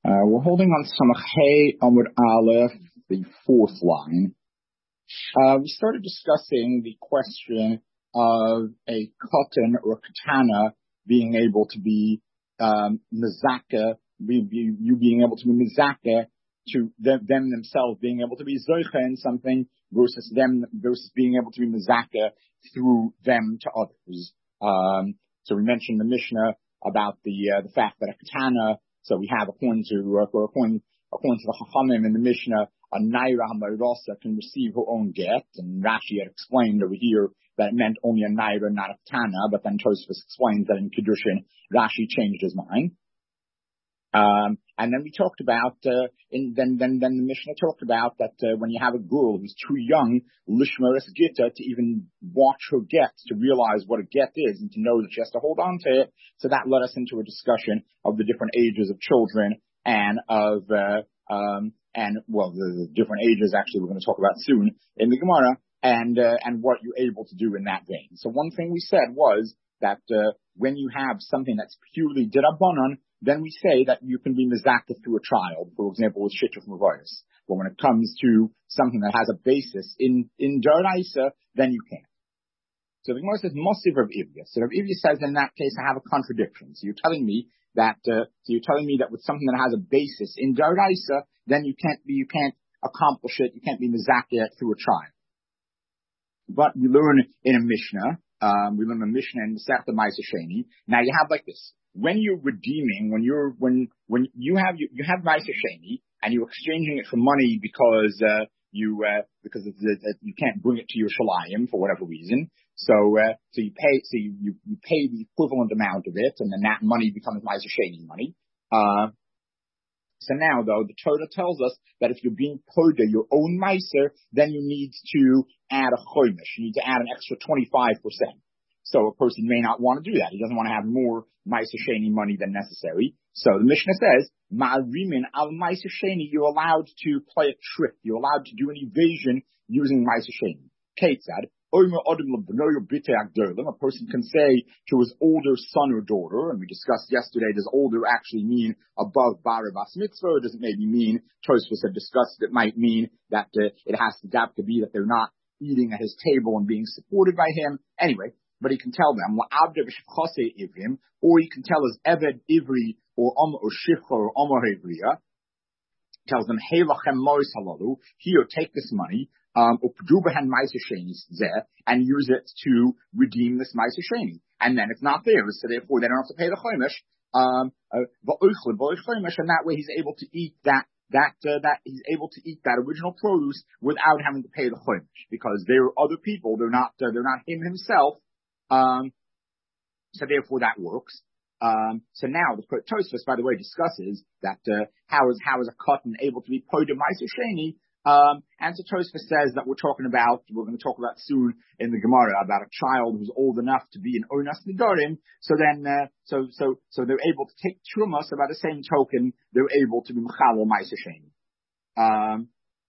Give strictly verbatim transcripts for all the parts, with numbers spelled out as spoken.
Uh, we're holding on Samach Hey Amud Aleph, the fourth line. Uh, we started discussing the question of a katan or katana being able to be um, mizaka, be, be, you being able to be mizaka to them, them themselves being able to be zoicha in something versus them versus being able to be mizaka through them to others. Um, so we mentioned the Mishnah about the uh, the fact that a katana. So we have according to uh, according according to the Chachamim in the Mishnah, a naira hamarasa can receive her own get, and Rashi had explained over here that it meant only a naira, not a katana. But then Tosfos explains that in Kiddushin, Rashi changed his mind. Um, and then we talked about, uh, in, then, then, then the Mishnah talked about that, uh, when you have a girl who's too young, lishmeres gita, to even watch her get, to realize what a get is, and to know that she has to hold on to it. So that led us into a discussion of the different ages of children and of, uh, um, and, well, the, the different ages actually we're going to talk about soon in the Gemara, and, uh, and what you're able to do in that vein. So one thing we said was that, uh, when you have something that's purely dirabanan, then we say that you can be mizaka through a child, for example, with shituf mavayis. But when it comes to something that has a basis in, in Daraisa, then you can't. So the Gemara says, Mosiv Rav Ivya. So Rav Ivya says, in that case, I have a contradiction. So you're telling me that, uh, so you're telling me that with something that has a basis in Daraisa, then you can't be, you can't accomplish it, you can't be mizaka through a child. But we learn in a Mishnah, um, we learn a Mishnah in the Masechta Ma'aser Sheni. Now you have like this. When you're redeeming, when you're, when, when you have, you, you have Ma'aser Sheni, and you're exchanging it for money because, uh, you, uh, because of the, uh, you can't bring it to your shalayim for whatever reason. So, uh, so you pay, so you, you, you pay the equivalent amount of it, and then that money becomes Ma'aser Sheni money. Uh, so now though, the Torah tells us that if you're being poda your own Ma'aser, then you need to add a choimish. You need to add an extra twenty-five percent. So a person may not want to do that. He doesn't want to have more Ma'aser Sheni money than necessary. So the Mishnah says, Ma'arimin al Ma'aser Sheni, you're allowed to play a trick. You're allowed to do an evasion using Ma'aser Sheni. Ketzad, a person can say to his older son or daughter, and we discussed yesterday, does older actually mean above bar bas mitzvah, or does it maybe mean, Tosfos had discussed, it might mean that uh, it has to, have to be that they're not eating at his table and being supported by him. Anyway, but he can tell them, or he can tell his Eved Ivri, or Om or Shifcha or Omar Hevriya, tells them, hey lachem mois halalu, here, take this money, um, and use it to redeem this Ma'aser Sheni. And then it's not theirs, so therefore they don't have to pay the choimish, um, uh, and that way he's able to eat that, that, uh, that he's able to eat that original produce without having to pay the choimish, because they're other people, they're not, uh, they're not him himself. Um, so therefore that works. Um, so now the Tosfos, by the way, discusses that, uh, how is, how is a cotton able to be poda Ma'aser Sheni? Um, and so Tosfos says that we're talking about, we're going to talk about soon in the Gemara about a child who's old enough to be an Onas Nidorim. So then, uh, so, so, so they're able to take Truma, so by the same token, they're able to be Mechal Ma'aser Sheni. Um,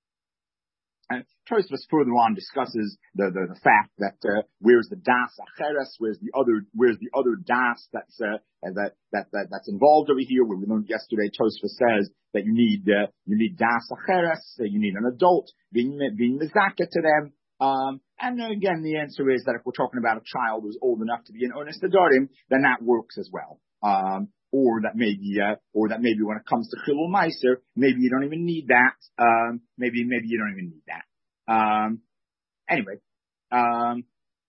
And Tosfos further on discusses the, the, the fact that, uh, where's the das acheres, where's the other, where's the other das that's, uh, that, that, that, that's involved over here, where we learned yesterday, Tosfos says that you need, uh, you need das acheres, uh, you need an adult being, being mizaka to them. Um, and then again, the answer is that if we're talking about a child who's old enough to be an Ones Nedarim, then that works as well. Um, or that maybe, uh, or that maybe when it comes to Chilul Ma'aser, maybe you don't even need that. Um, maybe, maybe you don't even need that. Um, anyway, um,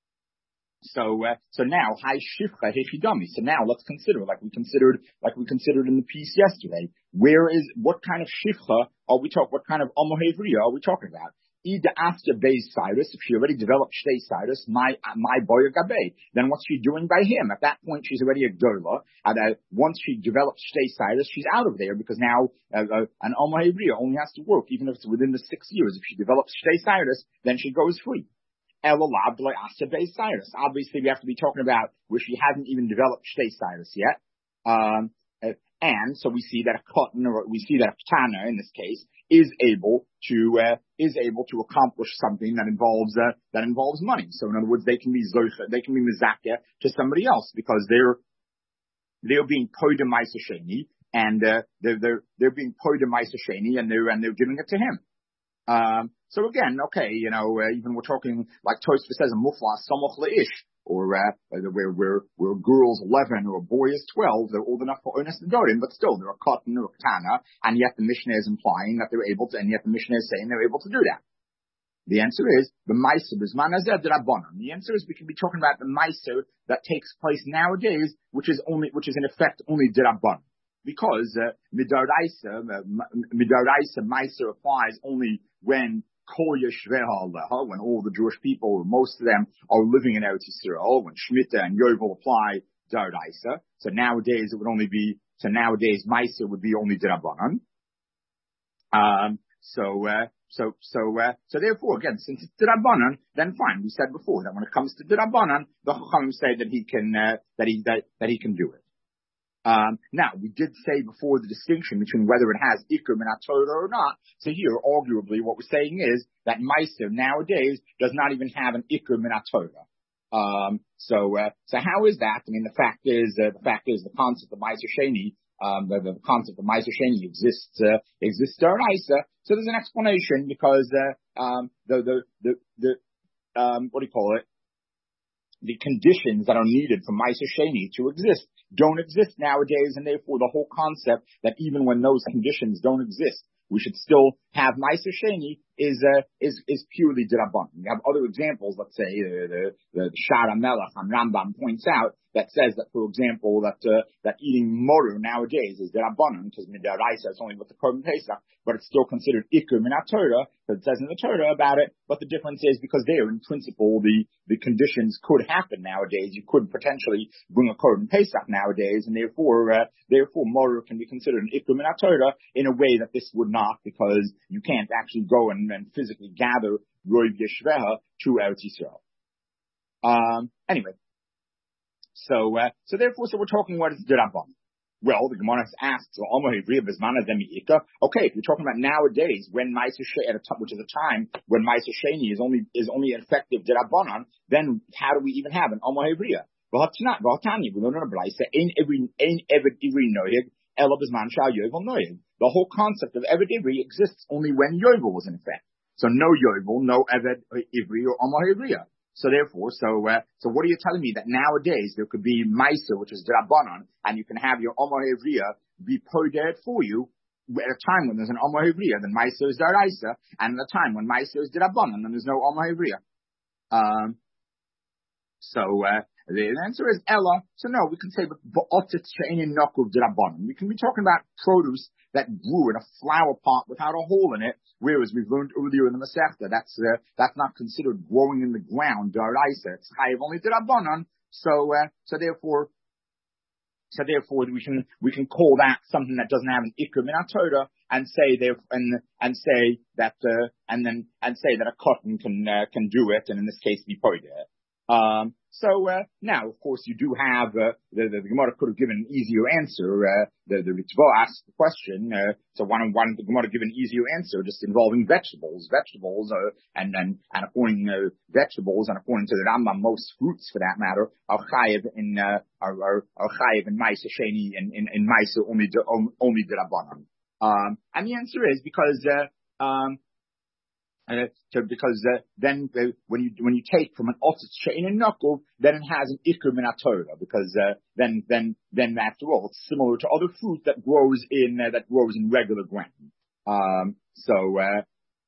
so, uh, so now, Hai Shifcha Hechidami. So now let's consider, like we considered, like we considered in the piece yesterday, where is, what kind of Shifcha are we talking, what kind of Omohevriya are we talking about? Ida after Beis Cyrus, if she already developed Shtei Cyrus, my, my boy Gabe, then what's she doing by him? At that point, she's already a Gerla. And uh, once she develops Shtei Cyrus, she's out of there, because now, uh, uh, an Alma Hebrew only has to work, even if it's within the six years. If she develops Shtei Cyrus, then she goes free. Elalab B'lai Asa Beis Cyrus. Obviously, we have to be talking about where she hasn't even developed Shtei Cyrus yet. Um, uh, and so we see that a cotton, or we see that a Tana, in this case, is able to, uh, is able to accomplish something that involves, uh, that involves money. So in other words, they can be zoicha, they can be mizakeh to somebody else, because they're, they're being poda Ma'aser Sheni, and uh, they're they're they're being paid in Meiser Sheni, and they're and they're giving it to him. Um, so again, okay, you know, uh, even we're talking like Tosfos says, a mufla samoch leish, or uh, where where where a girl's eleven or a boy is twelve, they're old enough for ones nedorim, but still they're a cotton or a katana, and yet the Mishnah is implying that they're able to, and yet the Mishnah is saying they're able to do that. The answer is the meiser b'zman hazeh d'rabbanan. The answer is we can be talking about the meiser that takes place nowadays, which is only which is in effect only d'rabbanan. Because uh, midaraisa, uh, midaraisa meiser applies only when kol yeshveha aleha, when all the Jewish people, most of them, are living in Eretz Yisrael, when Shemitah and Yovel apply daraisa. So nowadays it would only be, so nowadays meiser would be only d'rabbanan. Um, so, uh, so, so, uh, so therefore, again, since it's d'rabbanan, then fine. We said before that when it comes to d'rabbanan, the Chachamim say that he can, uh, that he, that, that he can do it. Um, now, we did say before the distinction between whether it has Iker min HaTorah or not. So here, arguably, what we're saying is that Meiser nowadays does not even have an Iker min HaTorah. Um, so, uh, so how is that? I mean, the fact is, uh, the fact is the concept of Meiser Sheni, um, the, the concept of Meiser Sheni exists, uh, exists D'Oraisa. So there's an explanation because, uh, um, the, the, the, the, um, what do you call it? The conditions that are needed for Meiser Sheni to exist don't exist nowadays, and therefore the whole concept that even when those conditions don't exist, we should still have Meiser Sheni is uh, is is purely d'rabbanan. We have other examples. Let's say the the, the Shar HaMelech on Rambam points out that says that, for example, that uh, that eating moru nowadays is d'rabbanan because midaraisa it's only with the korban pesach, but it's still considered ikur min HaTorah because it says in the Torah about it. But the difference is because there, in principle, the the conditions could happen nowadays. You could potentially bring a korban pesach nowadays, and therefore uh, therefore moru can be considered an ikur min HaTorah in a way that this would not, because you can't actually go and, and physically gather roiv yeshveha to Eretz Yisrael. Um, anyway. So, uh, so therefore, so we're talking what is d'rabbanan. Well, the Gemara asks, okay, if you're talking about nowadays, when Meiser Sheni, which is a time when Meiser Sheni is only, is only effective d'rabbanan, then how do we even have an Omer Hevriya? We learn in a Braisa, ain't every, ain't every ivri noyeg, ela b'zman shal yovel noyeg. The whole concept of Eved Ivri exists only when Yovel was in effect. So no Yovel, no Eved Ivri or Omer Hevriya. So therefore, so uh, so what are you telling me that nowadays there could be Meiser, which is d'rabbanan, and you can have your Omer Hevriya be podered for you at a time when there's an Omer Hevriya, then Meiser is d'oraisa, and at a time when Meiser is d'rabbanan, then there's no Omer Hevriya. Um, so uh, the answer is Ella. So no, we can say but ba'otet she'ein nokul d'rabbanan. We can be talking about produce that grew in a flower pot without a hole in it. Whereas we've learned earlier in the Masechta, that's uh, that's not considered growing in the ground, d'oraisa. It's chayiv only d'rabbanan. So uh, so therefore, so therefore we can we can call that something that doesn't have an ikur min HaTorah, and say there and and say that uh, and then and say that a cotton can uh, can do it, and in this case be poder. Um, so uh, now, of course, you do have uh, the, the, the Gemara could have given an easier answer. Uh, the the Ritva asked the question, uh, so why don't, why don't the Gemara give an easier answer, just involving vegetables, vegetables, uh, and and and according uh, vegetables, and according to the Rambam, most fruits for that matter are chayiv in uh, are are, are chayiv in Meiser Sheni and in in Meiser only de, only d'rabbanan. Um, and the answer is because uh, um. Uh, so because uh, then uh, when you when you take from an otzitz she'ein nokul, then it has an ikur min HaTorah, because uh, then then then after all it's similar to other fruit that grows in uh, that grows in regular ground. Um, so uh,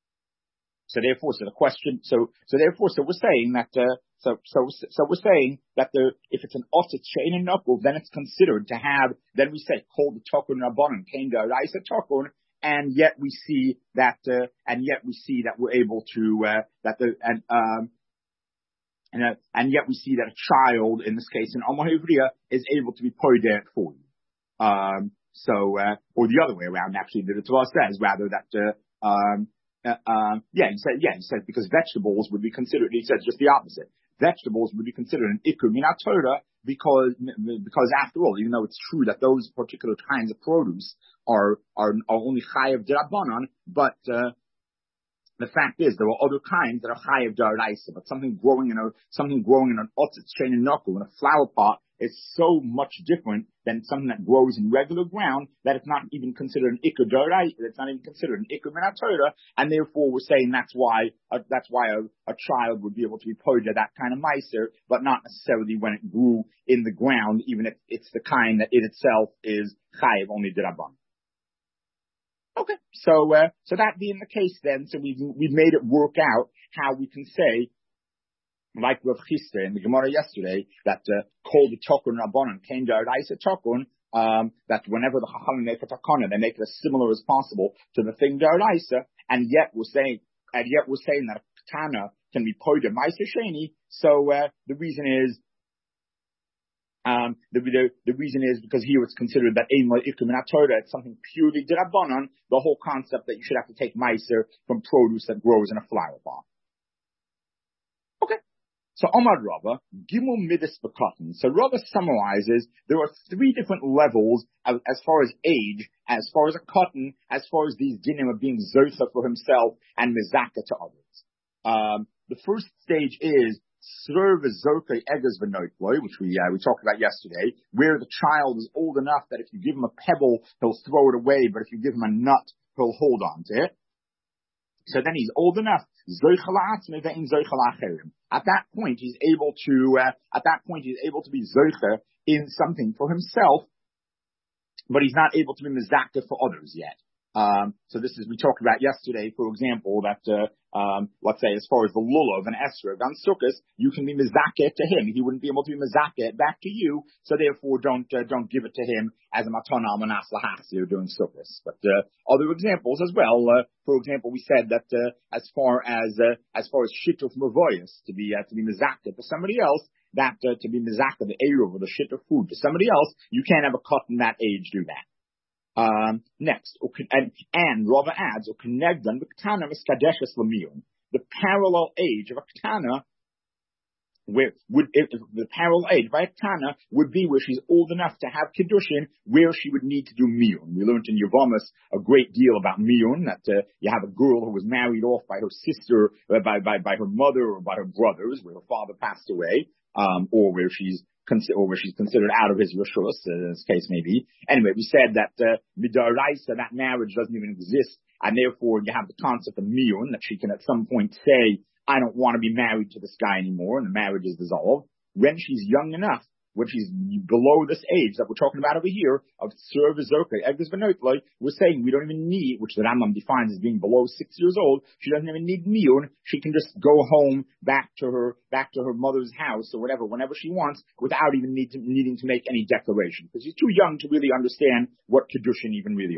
so therefore, so the question, so so therefore, so we're saying that uh, so so so we're saying that the if it's an otzitz she'ein nokul, then it's considered to have. Then we say called the tokun rabbanon came to d'oraisa tokun. And yet we see that, uh, and yet we see that we're able to, uh, that the, and, um, and, uh, and yet we see that a child, in this case, an Omer Hevriya, is able to be poder for you. Um, so, uh, or the other way around, actually, the Torah says, rather that, uh, um, uh, um, yeah, he said, yeah, he said, because vegetables would be considered, he says just the opposite. Vegetables would be considered an ikur min HaTorah, because, because after all, even though it's true that those particular kinds of produce are, are, are only chayiv d'rabbanan, but, uh, the fact is there are other kinds that are chayiv d'oraisa, but something growing in a, something growing in an otzitz she'ein nokul, in a flower pot, is so much different than something that grows in regular ground that it's not even considered an ikar d'oraisa, it's not even considered an ikar min haTorah, and therefore we're saying that's why uh, that's why a, a child would be able to be poida that kind of meiser, but not necessarily when it grew in the ground, even if it's the kind that it itself is chayiv only d'Rabban. Okay, so uh, so that being the case, then, so we've we've made it work out how we can say, like Rav Chisda in the Gemara yesterday, that kol the tokun rabbanon came to d'oraisa tokun, um, that whenever the chachamim make a takana, they make it as similar as possible to the thing d'oraisa, and yet we're saying, and yet we're saying that a katana can be poida meiser sheni. So uh, the reason is. Um, the, the, the reason is because here it's considered that ein lo ikar min haTorah, it's something purely d'Rabbanan, the whole concept that you should have to take meiser from produce that grows in a flower pot. Okay. So Omar Rava, Gimel Midas B'Katan. So Rava summarizes there are three different levels as, as far as age, as far as a cotton, as far as these dinim of being zocha for himself and mezaka to others. Um, the first stage is which we uh, we talked about yesterday, where the child is old enough that if you give him a pebble, he'll throw it away, but if you give him a nut, he'll hold on to it. So then he's old enough. At that point, he's able to. Uh, at that point, he's able to be zocher in something for himself, but he's not able to be mezakeh for others yet. Um, so this is, we talked about yesterday, for example, that, uh, um, let's say as far as the lulav and esrog on sukkahs, you can be mezakeh to him. He wouldn't be able to be mezakeh back to you, so therefore don't, uh, don't give it to him as a matana almanas lahachzir doing sukkahs. But, uh, other examples as well, uh, for example, we said that, uh, as far as, uh, as far as shituf mavoyas, to be, uh, to be mezakeh to somebody else, that, uh, to be mezakeh, the eruv or the shituf food to somebody else, you can't have a cut in that age do that. Um, next, and, and Rava adds, the parallel age of a ketana, where would if, if the parallel age by a ketana would be where she's old enough to have kiddushin, where she would need to do miyun. We learned in Yevamos a great deal about miyun, that uh, you have a girl who was married off by her sister, uh, by by by her mother or by her brothers, where her father passed away, um, or where she's or where she's considered out of his rishus, uh, as case may be. Anyway, we said that uh, midaraisa, that marriage doesn't even exist, and therefore you have the concept of miyun, that she can at some point say, I don't want to be married to this guy anymore, and the marriage is dissolved. When she's young enough, when she's below this age that we're talking about over here, of Tzur v'Zorka, Eglis v'Noitloi, we're saying we don't even need, which the Rambam defines as being below six years old, she doesn't even need miyun, she can just go home, back to her, back to her mother's house, or whatever, whenever she wants, without even need to, needing to make any declaration, because she's too young to really understand what Kedushin even really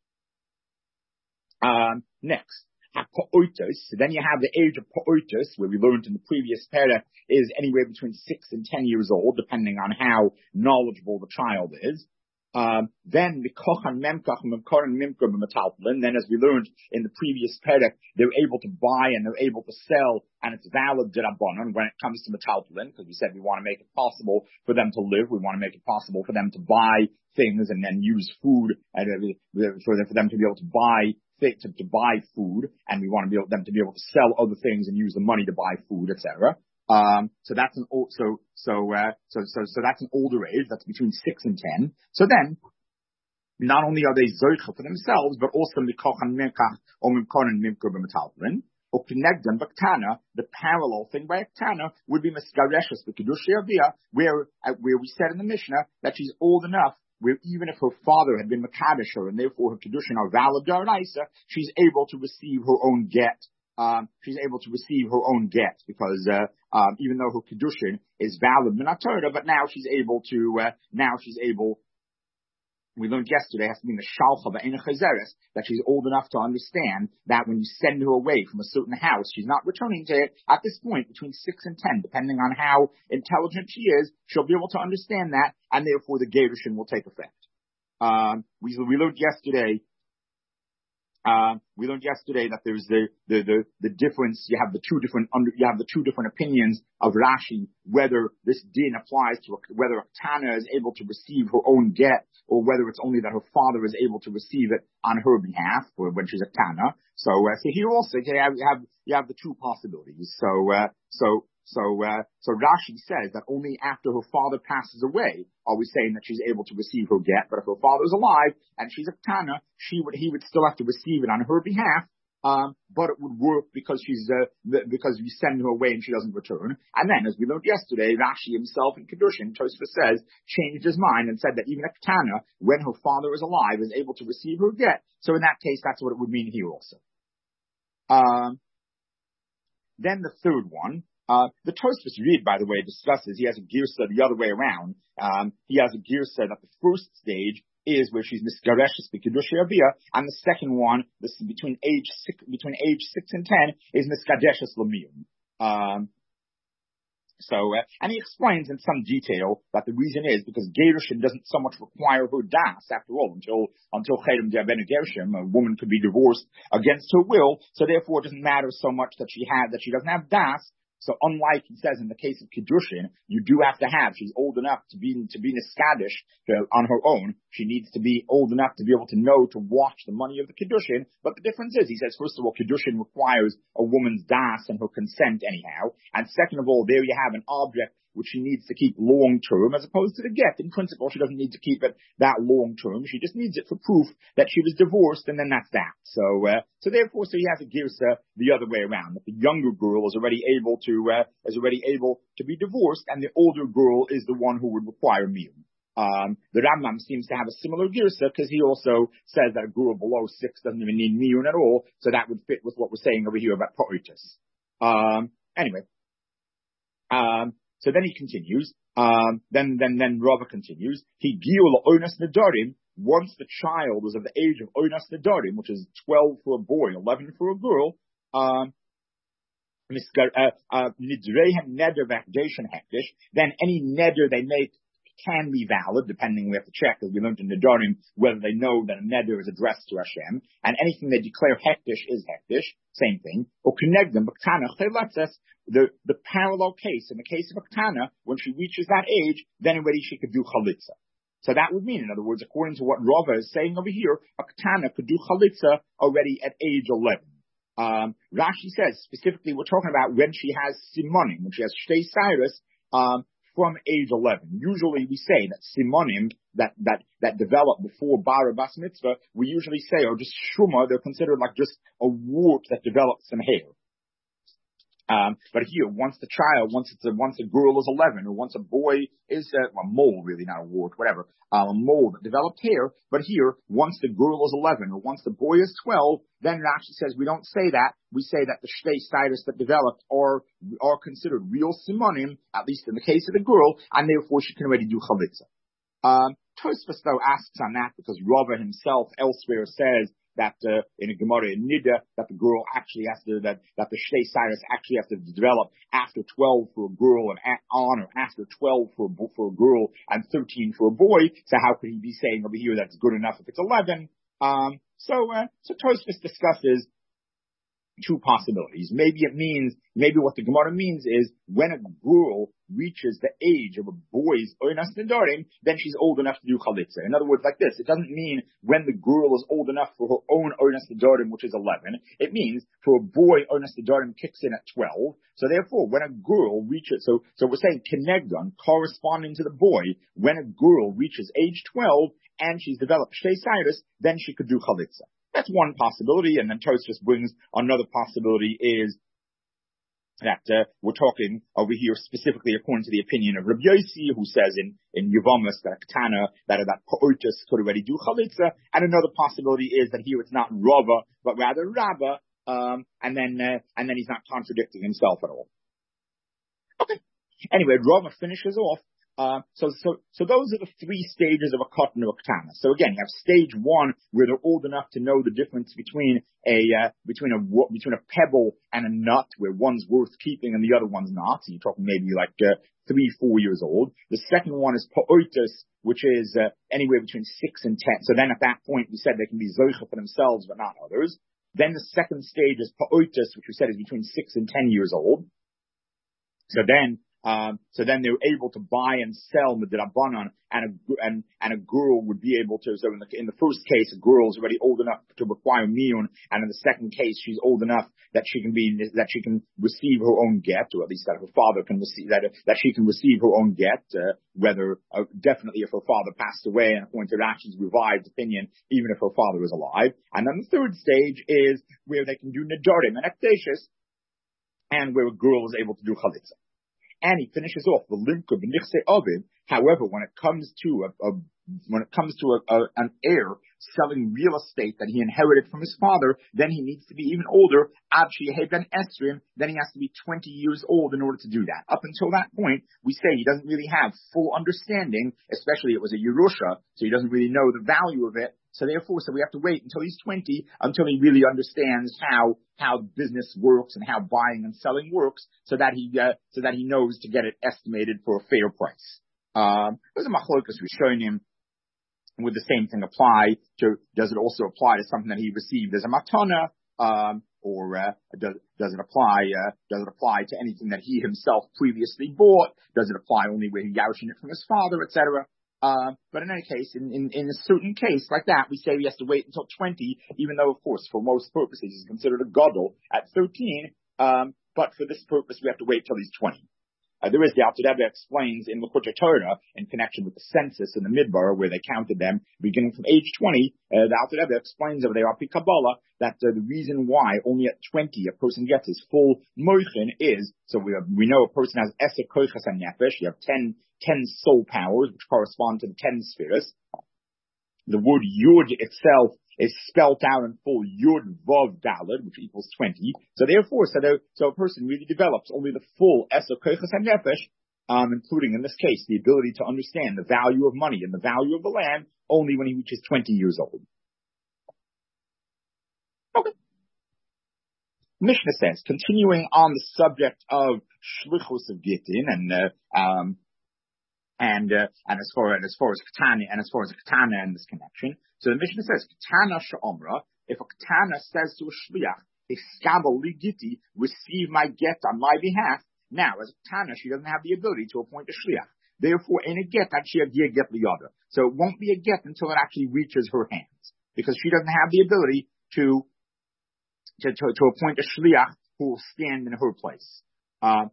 are. Um, next. So then you have the age of Pa'oitos, where we learned in the previous parah, is anywhere between six and ten years old, depending on how knowledgeable the child is. Um, then the Kochan Memkach Memkoran Mimkur B'Metalplin, then as we learned in the previous parah, they're able to buy and they're able to sell, and it's valid d'Rabbanan when it comes to Metalplin, because we said we want to make it possible for them to live, we want to make it possible for them to buy things and then use food, and for them to be able to buy To, to buy food, and we want to be able, them to be able to sell other things and use the money to buy food, et cetera. Um, so that's an old, so so uh, so so so that's an older age. That's between six and ten. So then, not only are they zoicha for themselves, but also mikochan mekach or mimkonen mimkur b'metalplin or kinegdon b'ktana. The parallel thing by ktana would be miskareshes b'kedush yavia, where uh, where we said in the Mishnah that she's old enough, where even if her father had been Makadosh her, and therefore her Kedushin are valid d'oraisa, she's able to receive her own get. Um, she's able to receive her own get, because, uh, um, even though her Kedushin is valid min haTorah, but now she's able to, uh, now she's able, we learned yesterday, has to be in the Shalcha B'Ein Chazeres, that she's old enough to understand that when you send her away from a certain house, she's not returning to it at this point between six and ten, depending on how intelligent she is. She'll be able to understand that, and therefore the Gerushin will take effect. Um, we, we learned yesterday, uh, we learned yesterday that there's the, the, the, the difference. You have the two different, under, you have the two different opinions of Rashi, whether this din applies to a, whether a Tana is able to receive her own get, or whether it's only that her father is able to receive it on her behalf, or when she's a Tana. So, uh, so here also, you have, you have, you have the two possibilities. So, uh, so, So, uh, so Rashi says that only after her father passes away are we saying that she's able to receive her get. But if her father is alive and she's a Ketana, she would, he would still have to receive it on her behalf. Um, but it would work because she's, uh, because you send her away and she doesn't return. And then, as we learned yesterday, Rashi himself in Kedushin, Tosfos says, changed his mind and said that even a Ketana, when her father is alive, is able to receive her get. So in that case, that's what it would mean here also. Um, then the third one, uh, the Tosfos read, by the way, discusses, he has a girsa the other way around. Um, he has a girsa that the first stage is where she's misgareshes b'kedushay avia, and the second one, this is between age six, between age six and ten, is misgadeshes l'miyum. Um, so, uh, and he explains in some detail that the reason is because Gerushin doesn't so much require her das, after all, until, until Chedem Diabena Gershim, a woman could be divorced against her will, so therefore it doesn't matter so much that she had, that she doesn't have das. So unlike, he says, in the case of Kedushin, you do have to have, she's old enough to be, to be Niskadish to, on her own. She needs to be old enough to be able to know, to watch the money of the Kedushin. But the difference is, he says, first of all, Kedushin requires a woman's das and her consent anyhow. And second of all, there you have an object which she needs to keep long term, as opposed to the get. In principle, she doesn't need to keep it that long term. She just needs it for proof that she was divorced, and then that's that. So, uh, so therefore, so he has a girsa the other way around. That the younger girl is already able to, uh, is already able to be divorced, and the older girl is the one who would require miyum. Um, the Rambam seems to have a similar girsa because he also says that a girl below six doesn't even need miyum at all. So that would fit with what we're saying over here about po'itis. Um, anyway, um. So then he continues, um, then, then, then Rava continues, he giul onas nedarim, once the child was of the age of onas nedarim, which is twelve for a boy, eleven for a girl, um, then any neder they make can be valid, depending, we have to check, as we learned in Nedarim, whether they know that a neder is addressed to Hashem, and anything they declare hektish is hektish, same thing. Or connect them, the, the parallel case, in the case of a Ketana, when she reaches that age, then already she could do chalitza. So that would mean, in other words, according to what Rava is saying over here, a Ketana could do chalitza already at age eleven. Um, Rashi says, specifically, we're talking about when she has simonim, when she has shtei cyrus, um, from age eleven. Usually we say that simonim that, that, that develop before bar or bas mitzvah, we usually say, or just shuma, they're considered like just a wart that develops some hair. Um, but here, once the child, once it's a, once a girl is eleven, or once a boy is a, a mole, really, not a wart, whatever, um, a mole that developed hair. But here, once the girl is eleven, or once the boy is twelve, then Rashi says we don't say that. We say that the shtei sidus that developed are, are considered real simonim, at least in the case of the girl, and therefore she can already do chalitza. Um, Tosfos though asks on that because Rava himself elsewhere says that uh, in a Gemara in Nida, that the girl actually has to, that, that the Shtei Cyrus actually has to develop after twelve for a girl and at, on or after twelve for a, for a girl and thirteen for a boy. So how could he be saying over here that's good enough if it's eleven? Um, so, uh, so Tosfos discusses two possibilities. Maybe it means, maybe what the Gemara means is when a girl reaches the age of a boy's onas nedarim, then she's old enough to do chalitza. In other words, like this, it doesn't mean when the girl is old enough for her own onas nedarim, which is eleven. It means for a boy, onas nedarim kicks in at twelve. So therefore, when a girl reaches, so, so we're saying kenegdon, corresponding to the boy, when a girl reaches age twelve and she's developed shtei cyrus, then she could do chalitza. That's one possibility, and then Tosfos brings another possibility is that uh, we're talking over here specifically according to the opinion of Rabbi Yossi, who says in in Yevamos that a Ketana, that that po'otus could already do chalitza, and another possibility is that here it's not Rava but rather Rabba, um, and then uh, and then he's not contradicting himself at all. Okay. Anyway, Rava finishes off. Uh, so, so, so those are the three stages of a katan or a ketana. So again, you have stage one where they're old enough to know the difference between a, uh, between a, between a pebble and a nut, where one's worth keeping and the other one's not. So you're talking maybe like, uh, three, four years old. The second one is po'otus, which is, uh, anywhere between six and ten. So then at that point, we said they can be zoicha for themselves, but not others. Then the second stage is po'otus, which we said is between six and ten years old. So then, Um, so then they were able to buy and sell midrabanan, and a, and, and a girl would be able to, so in the, in the first case, a girl is already old enough to require miyun, and in the second case, she's old enough that she can be, that she can receive her own get, or at least that her father can receive, that, that she can receive her own get, uh, whether, uh, definitely if her father passed away, and according to Rashi's revived opinion, even if her father is alive. And then the third stage is where they can do nedarim and ekdeshus, and where a girl is able to do chalitza. And he finishes off the limka b'nichse aviv. However, when it comes to a, a when it comes to a, a, an heir selling real estate that he inherited from his father, then he needs to be even older. Ad sheyeh ben esrim, then he has to be twenty years old in order to do that. Up until that point, we say he doesn't really have full understanding, especially it was a Yerusha, so he doesn't really know the value of it. So therefore, so we have to wait until he's twenty, until he really understands how, how business works and how buying and selling works, so that he, uh, so that he knows to get it estimated for a fair price. Um, there's a machlokas rishonim. Would the same thing apply to, does it also apply to something that he received as a matana, um, or, uh, does, does it apply, uh, does it apply to anything that he himself previously bought? Does it apply only where he yashin it from his father, et cetera? Uh, but in any case, in, in, in a certain case like that, we say he has to wait until twenty, even though, of course, for most purposes, he's considered a gadol at thirteen. Um, but for this purpose, we have to wait till he's twenty. Uh, there is the Alter Rebbe explains in L'Chutei Torah in connection with the census in the Midbar where they counted them beginning from age twenty. Uh, the Alter Rebbe explains over there, Api Kabbalah, that uh, the reason why only at twenty a person gets his full moichin is, so we have, we know a person has eser koichas hanefesh, you have ten, ten soul powers which correspond to the ten spheres. The word Yud itself is spelt out in full Yud Vav Daled, which equals twenty. So therefore, so, there, so a person really develops only the full Eser Koichas HaNefesh, um, including in this case the ability to understand the value of money and the value of the land only when he reaches twenty years old. Okay. Mishnah says, continuing on the subject of Shlichus of Gittin and uh, um, and uh, and as far as far as Ketana and as far as Ketana in this connection. So the Mishnah says, Ketana she'omra, if a Ketana says to a Shliach, Iskabel ligiti, receive my get on my behalf. Now, as a Ketana, she doesn't have the ability to appoint a Shliach. Therefore, in a get, that she a get liyada. So it won't be a get until it actually reaches her hands, because she doesn't have the ability to to to, to appoint a Shliach who will stand in her place. Uh,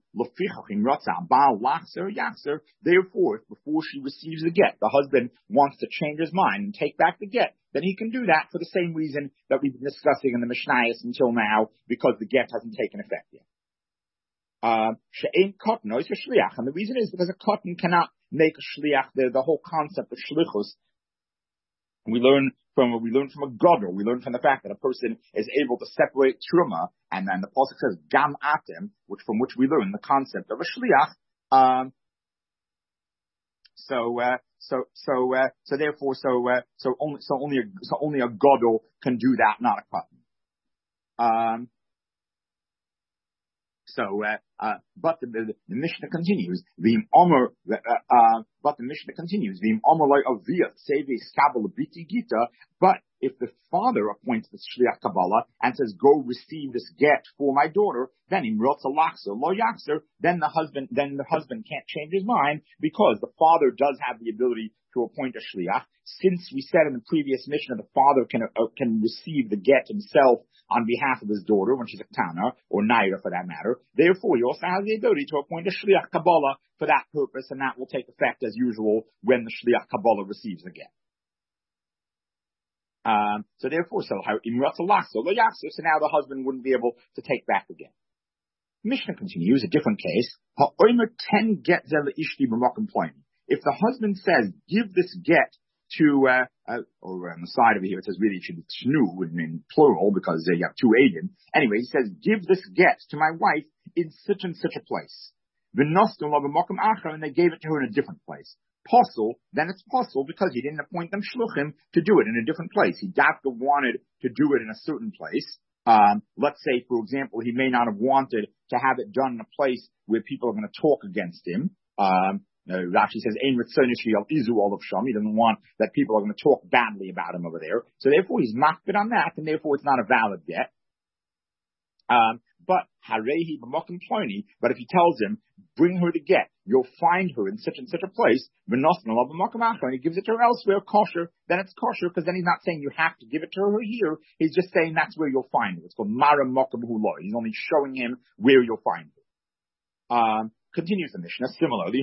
Therefore, before she receives the get, the husband wants to change his mind and take back the get, then he can do that for the same reason that we've been discussing in the Mishnayos until now, because the get hasn't taken effect yet. Uh, and the reason is because a cotton cannot make a shliach. The, the whole concept of shlichus, we learn from we learn from a gadol. We learn from the fact that a person is able to separate truma, and then the pasuk says gam atem, which from which we learn the concept of a shliach. Um, so, uh, so, so, uh, so therefore, so, uh, so only, so only, a, so only a gadol can do that, not a cotton. Um, So, uh, uh, but the, the, the Mishnah continues, V'im Omer, uh, uh, but the Mishnah continues, V'im Omer like Aviyah, Sevi Skabal Biti Gita, but if the father appoints the Shliach Kabbalah and says, go receive this get for my daughter, then Imrotza Lachser, Lo Yachser, then the husband, then the husband can't change his mind, because the father does have the ability to appoint a Shliach. Since we said in the previous Mishnah, the father can, uh, can receive the get himself on behalf of his daughter when she's a Ketana, or Naira for that matter. Therefore, he also has the ability to appoint a Shliach Kabbalah for that purpose, and that will take effect as usual when the Shliach Kabbalah receives the get. Um, so therefore, so how Imratza Lachso Lo Yachso, so now the husband wouldn't be able to take back the get. Mishnah continues, a different case. Ha'omer ten get zel ishti b'makom ploini. If the husband says, give this get to, uh, uh, or on the side over here it says really it should be shnu in, in plural because uh, you have two agents. Anyway, he says, give this get to my wife in such and such a place. V'nostum lo b'makom achar, and they gave it to her in a different place. Possible, then it's possible because he didn't appoint them shluchim to do it in a different place. He dafka wanted to do it in a certain place. Um, let's say, for example, he may not have wanted to have it done in a place where people are going to talk against him. Um, Uh, Rashi says, Ein Ritzonishi al Izu Olav Sham. He doesn't want that people are going to talk badly about him over there. So therefore he's makbid on that, and therefore it's not a valid get. Um, But harehi b'makom ploni. But if he tells him, bring her to get, you'll find her in such and such a place, and he gives it to her elsewhere, kosher, then it's kosher, because then he's not saying you have to give it to her here. He's just saying that's where you'll find her. It's called mara makom hu lo. He's only showing him where you'll find her. Um, Continues the Mishnah. Similarly,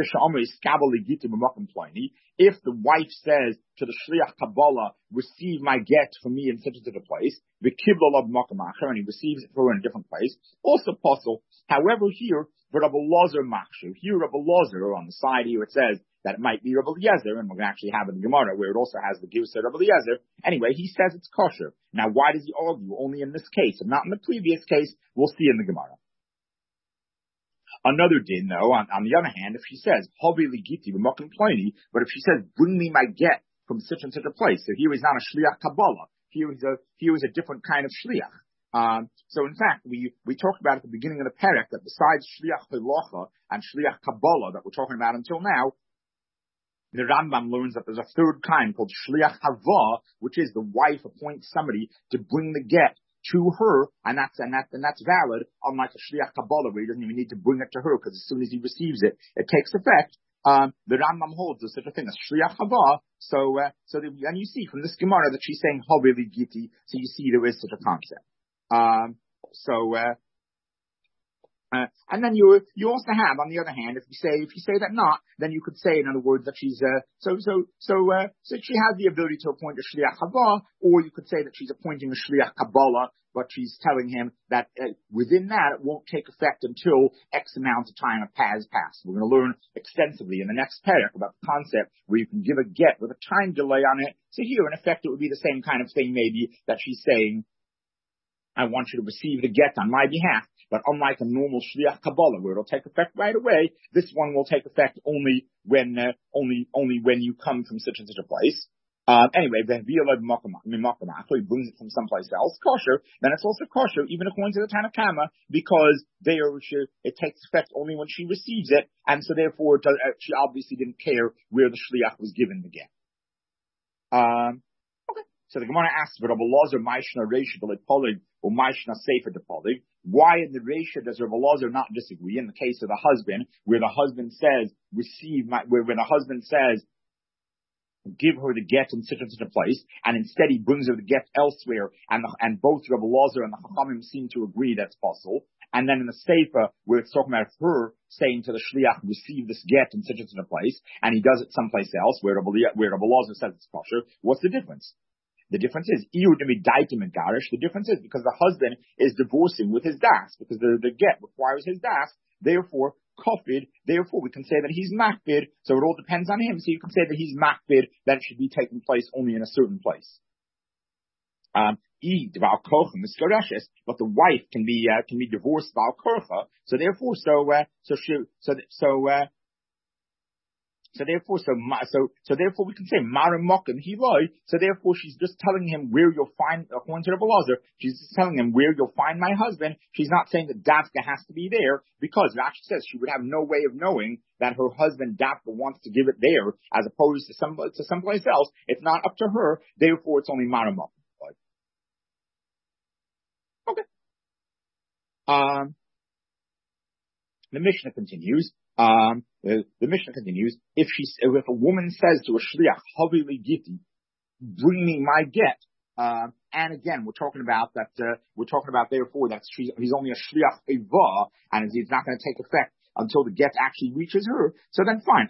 if the wife says to the shliach Kabbalah, receive my get from me in such and such a place, and he receives it for her in a different place, also possible. However, here, for Rabbi Lozer Makshu, here Rabbi Lozer, on the side here it says that it might be Rabbi Eliezer, and we're going to actually have it in Gemara, where it also has the Givsa Rabbi Eliezer. Anyway, he says it's kosher. Now, why does he argue only in this case and not in the previous case? We'll see in the Gemara. Another din, though, on, on the other hand, if she says, Hovi ligiti b'makom ploni, but if she says, bring me my get from such and such a place, so here he's not a shliach Kabbalah, here he's a, here is a different kind of shliach. Um, so in fact, we, we talked about at the beginning of the perek that besides shliach halacha and shliach Kabbalah that we're talking about until now, the Rambam learns that there's a third kind called shliach hava, which is the wife appoints somebody to bring the get to her, and that's and that and that's valid. Unlike a shliach Kabbalah, where he doesn't even need to bring it to her, because as soon as he receives it, it takes effect. Um, the Rambam holds there's such a thing as shliach hava. So, uh, so the, and you see from this Gemara that she's saying hoveli giti. So you see there is such a concept. Um, so. Uh, Uh, and then you you also have, on the other hand, if you say if you say that not, then you could say, in other words, that she's uh, so so so uh, so she has the ability to appoint a shliach hava, or you could say that she's appointing a shliach Kabbalah, but she's telling him that uh, within that it won't take effect until X amount of time has passed. We're going to learn extensively in the next paragraph about the concept where you can give a get with a time delay on it. So here, in effect, it would be the same kind of thing, maybe, that she's saying, I want you to receive the get on my behalf. But unlike a normal shliach Kabbalah, where it'll take effect right away, this one will take effect only when uh, only only when you come from such and such a place. Uh, anyway, then he brings it from someplace else, kosher. Then it's also kosher, even according to the Tanna Kama, because they are it takes effect only when she receives it, and so therefore it does, uh, she obviously didn't care where the shliach was given the get. Um, So the Gemara asks, Rabbi Elazar Maishna Reisha Polig or Maishna Sefer de Polig. Why in the Reisha does Rabbi Elazar not disagree in the case of the husband, where the husband says, receive my, where, where the husband says, give her the get in such and such a place, and instead he brings her the get elsewhere, and the, and both Rabbi Elazar and the Chachamim seem to agree that's possible. And then in the Sefer, where it's talking about her saying to the Shliach, receive this get in such and such a place, and he does it someplace else, where Rabbi, where Rabbi Elazar says it's kosher, what's the difference? The difference is, the difference is because the husband is divorcing with his das, because the, the get requires his das, therefore, kofid, therefore we can say that he's makbid, so it all depends on him, so you can say that he's makbid, that it should be taking place only in a certain place. Um, but the wife can be, uh, can be divorced val korcha, so therefore, so, uh, so, she, so, so, uh, So therefore, so so so therefore, we can say Mara Mokim Hiloi. So therefore, she's just telling him where you'll find, according to Rabbi Elazar, she's just telling him where you'll find my husband. She's not saying that Dafka has to be there, because it actually says she would have no way of knowing that her husband Dafka wants to give it there, as opposed to some to someplace else. It's not up to her. Therefore, it's only Mara Mokim. Okay. Um, the Mishnah continues. Um, the, the Mishnah continues, if she, if a woman says to a shliach, Havili Giti, bring me my get, uh, and again, we're talking about that, uh, we're talking about therefore that she's, he's only a shliach eva, and it's not going to take effect until the get actually reaches her, so then fine.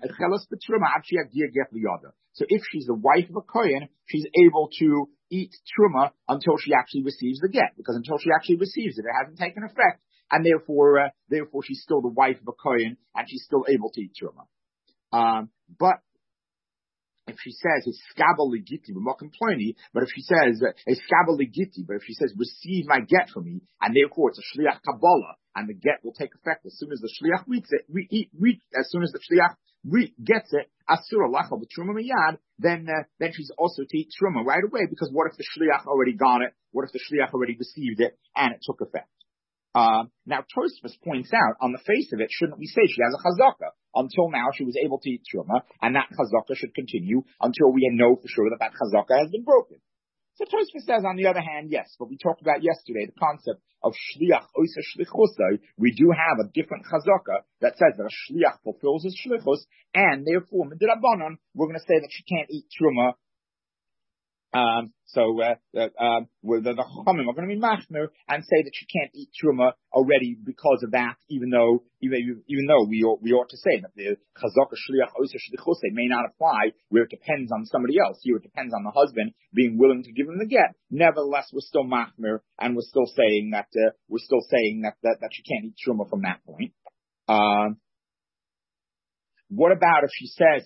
So if she's the wife of a kohen, she's able to eat truma until she actually receives the get, because until she actually receives it, it hasn't taken effect. And therefore, uh, therefore, she's still the wife of a kohen, and she's still able to eat truma. Um, but if she says a skabal legiti, but if she says a skabal legiti, but if she says receive my get from me, and therefore it's a shliach kabbalah, and the get will take effect as soon as the shliach reads it, re, eat, re, as soon as the shliach re, gets it, asura lacha b'truma miyad, then uh, then she's also to eat truma right away, because what if the shliach already got it? What if the shliach already received it and it took effect? Uh, now, Tosfos points out, on the face of it, shouldn't we say she has a chazaka? Until now, she was able to eat truma, and that chazaka should continue until we know for sure that that chazaka has been broken. So Tosfos says, on the other hand, yes, but we talked about yesterday, the concept of shliach oisa shlichusai. We do have a different chazaka that says that a shliach fulfills his shlichus, and therefore, midrabanan, we're going to say that she can't eat truma. Um, so, uh, uh, um, with the, the Chachamim are going to be machmir and say that she can't eat truma already because of that, even though, even, even though we ought, we ought to say that the chazaka shliach oisa shlichusei may not apply where it depends on somebody else. Here it depends on the husband being willing to give him the get. Nevertheless, we're still machmir and we're still saying that, uh, we're still saying that, that, that she can't eat truma from that point. Um, What about if she says,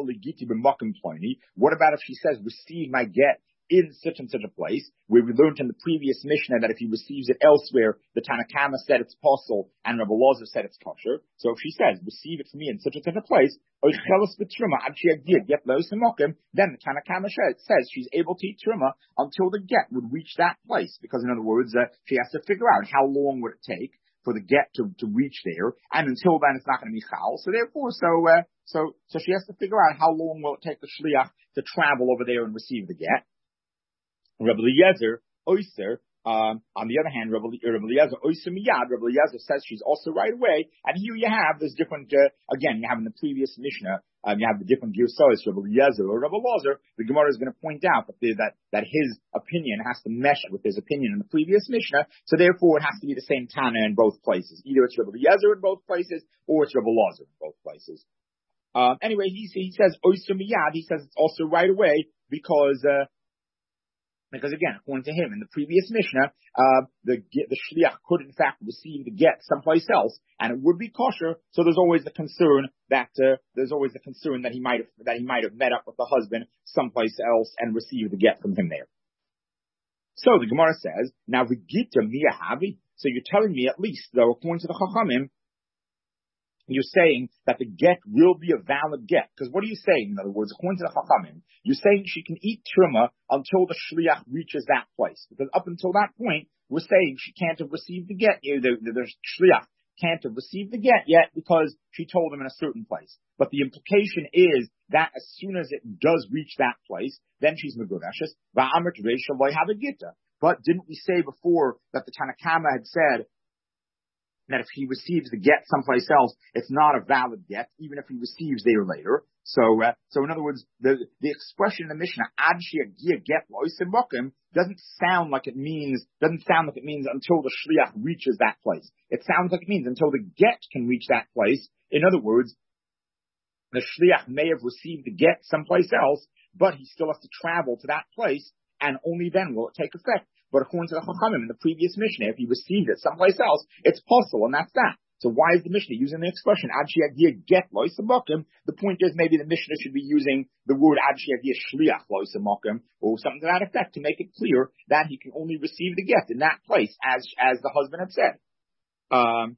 what about if she says, receive my get in such and such a place, where we learned in the previous Mishnah that if he receives it elsewhere, the Tanakama said it's possible and Rabbi Lozer said it's kosher. So if she says, receive it for me in such and such a place, then the Tanakama says she's able to eat truma until the get would reach that place. Because in other words, uh, she has to figure out how long would it take for the get to, to reach there, and until then it's not going to be chal. So therefore, so uh, so so she has to figure out how long will it take the shliach to travel over there and receive the get. Rabbi Eliezer Oyster, um, on the other hand, Rabbi Eliezer Oyster Miyad, Rabbi Eliezer says she's also right away. And here you have this different. Uh, again, you have in the previous Mishnah, um, you have the different Girsos, Rabbi Eliezer or Rabbi Lozer. The Gemara is going to point out that, the, that that his opinion has to mesh with his opinion in the previous Mishnah. So therefore, it has to be the same Tana in both places. Either it's Rabbi Eliezer in both places, or it's Rabbi Lozer in both places. Um, anyway, he he says Oyster Miyad. He says it's also right away because. Uh, Because again, according to him, in the previous Mishnah, uh, the the shliach could in fact receive the get someplace else, and it would be kosher. So there's always the concern that uh, there's always the concern that he might have that he might have met up with the husband someplace else and received the get from him there. So the Gemara says, now v'gita miyahavi. So you're telling me at least, though, according to the Chachamim, you're saying that the get will be a valid get. Because what are you saying, in other words, according to the Chachamim? You're saying she can eat truma until the shliach reaches that place. Because up until that point, we're saying she can't have received the get. The, the, the shliach can't have received the get yet because she told him in a certain place. But the implication is that as soon as it does reach that place, then she's megurashes. But didn't we say before that the Tanakama had said that if he receives the get someplace else, it's not a valid get, even if he receives there later. So, uh, so in other words, the the expression in the Mishnah, ad she'agia get lo'isim bokim, doesn't sound like it means, doesn't sound like it means until the shliach reaches that place. It sounds like it means until the get can reach that place. In other words, the shliach may have received the get someplace else, but he still has to travel to that place, and only then will it take effect. But according to the Chachamim in the previous Mishnah, if he received it someplace else, it's possible, and that's that. So why is the Mishnah using the expression ad she'agia get lo'isim bokim? The point is maybe the Mishnah should be using the word ad she'agia shliach lo'isim bokim, or something to that effect, to make it clear that he can only receive the get in that place, as as the husband had said. Um,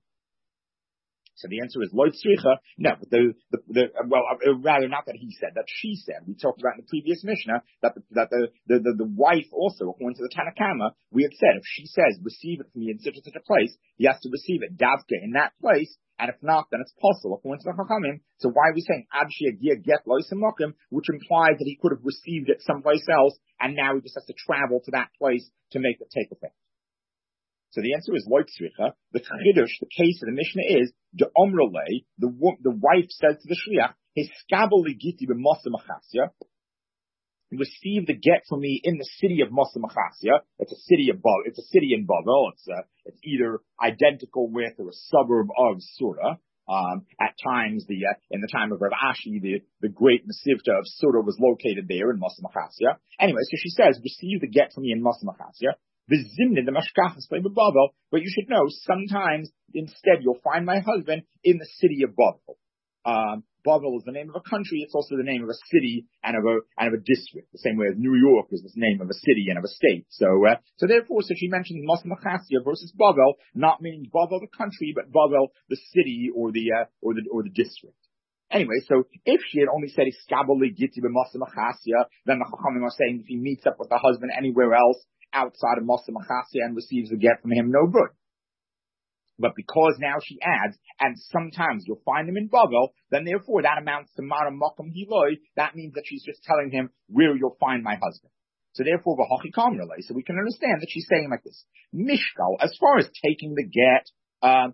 So the answer is loy tzricha. No, but the, the, the well, uh, rather not that he said, that she said. We talked about in the previous Mishnah that the, that the, the, the, the wife also, according to the Tanakama, we had said if she says receive it from me in such and such a place, he has to receive it davka in that place, and if not, then it's possible according to the Chachamim. So why are we saying ad she'agia get lo'isim bokim, which implies that he could have received it someplace else, and now he just has to travel to that place to make it take effect? So the answer is loy tzricha. The chidush, the case of the Mishnah is the omrele. The the wife says to the shliach, "Hiskabel ligiti b'mosa machasya." Receive the get from me in the city of Mosa Machasya. It's a city of Bavel. It's a city in Bavel. It's uh, it's either identical with or a suburb of Sura. Um, at times, the uh, in the time of Rav Ashi, the the great Mesivta of Sura was located there in Mosa Machasya. Anyway, so she says, "Receive the get from me in Mosa Machasya." The zimnin, the mashkachas play with Bavel, but you should know sometimes instead you'll find my husband in the city of Bavel. Um, Bavel is the name of a country; it's also the name of a city and of a and of a district. The same way as New York is the name of a city and of a state. So, uh, so therefore, so she mentions Mosa Machasya versus Bavel, not meaning Bavel the country, but Bavel the city or the uh, or the or the district. Anyway, so if she had only said iskabali giti b'Mosa Machasya, then the Chachamim are saying if he meets up with the husband anywhere else outside of Mosa Machasya and receives the get from him, no good. But because now she adds, and sometimes you'll find him in Bavel, then therefore that amounts to Mara Mokum Hiloi. That means that she's just telling him where you'll find my husband. So therefore, so we can understand that she's saying like this. Mishkal, as far as taking the get, um,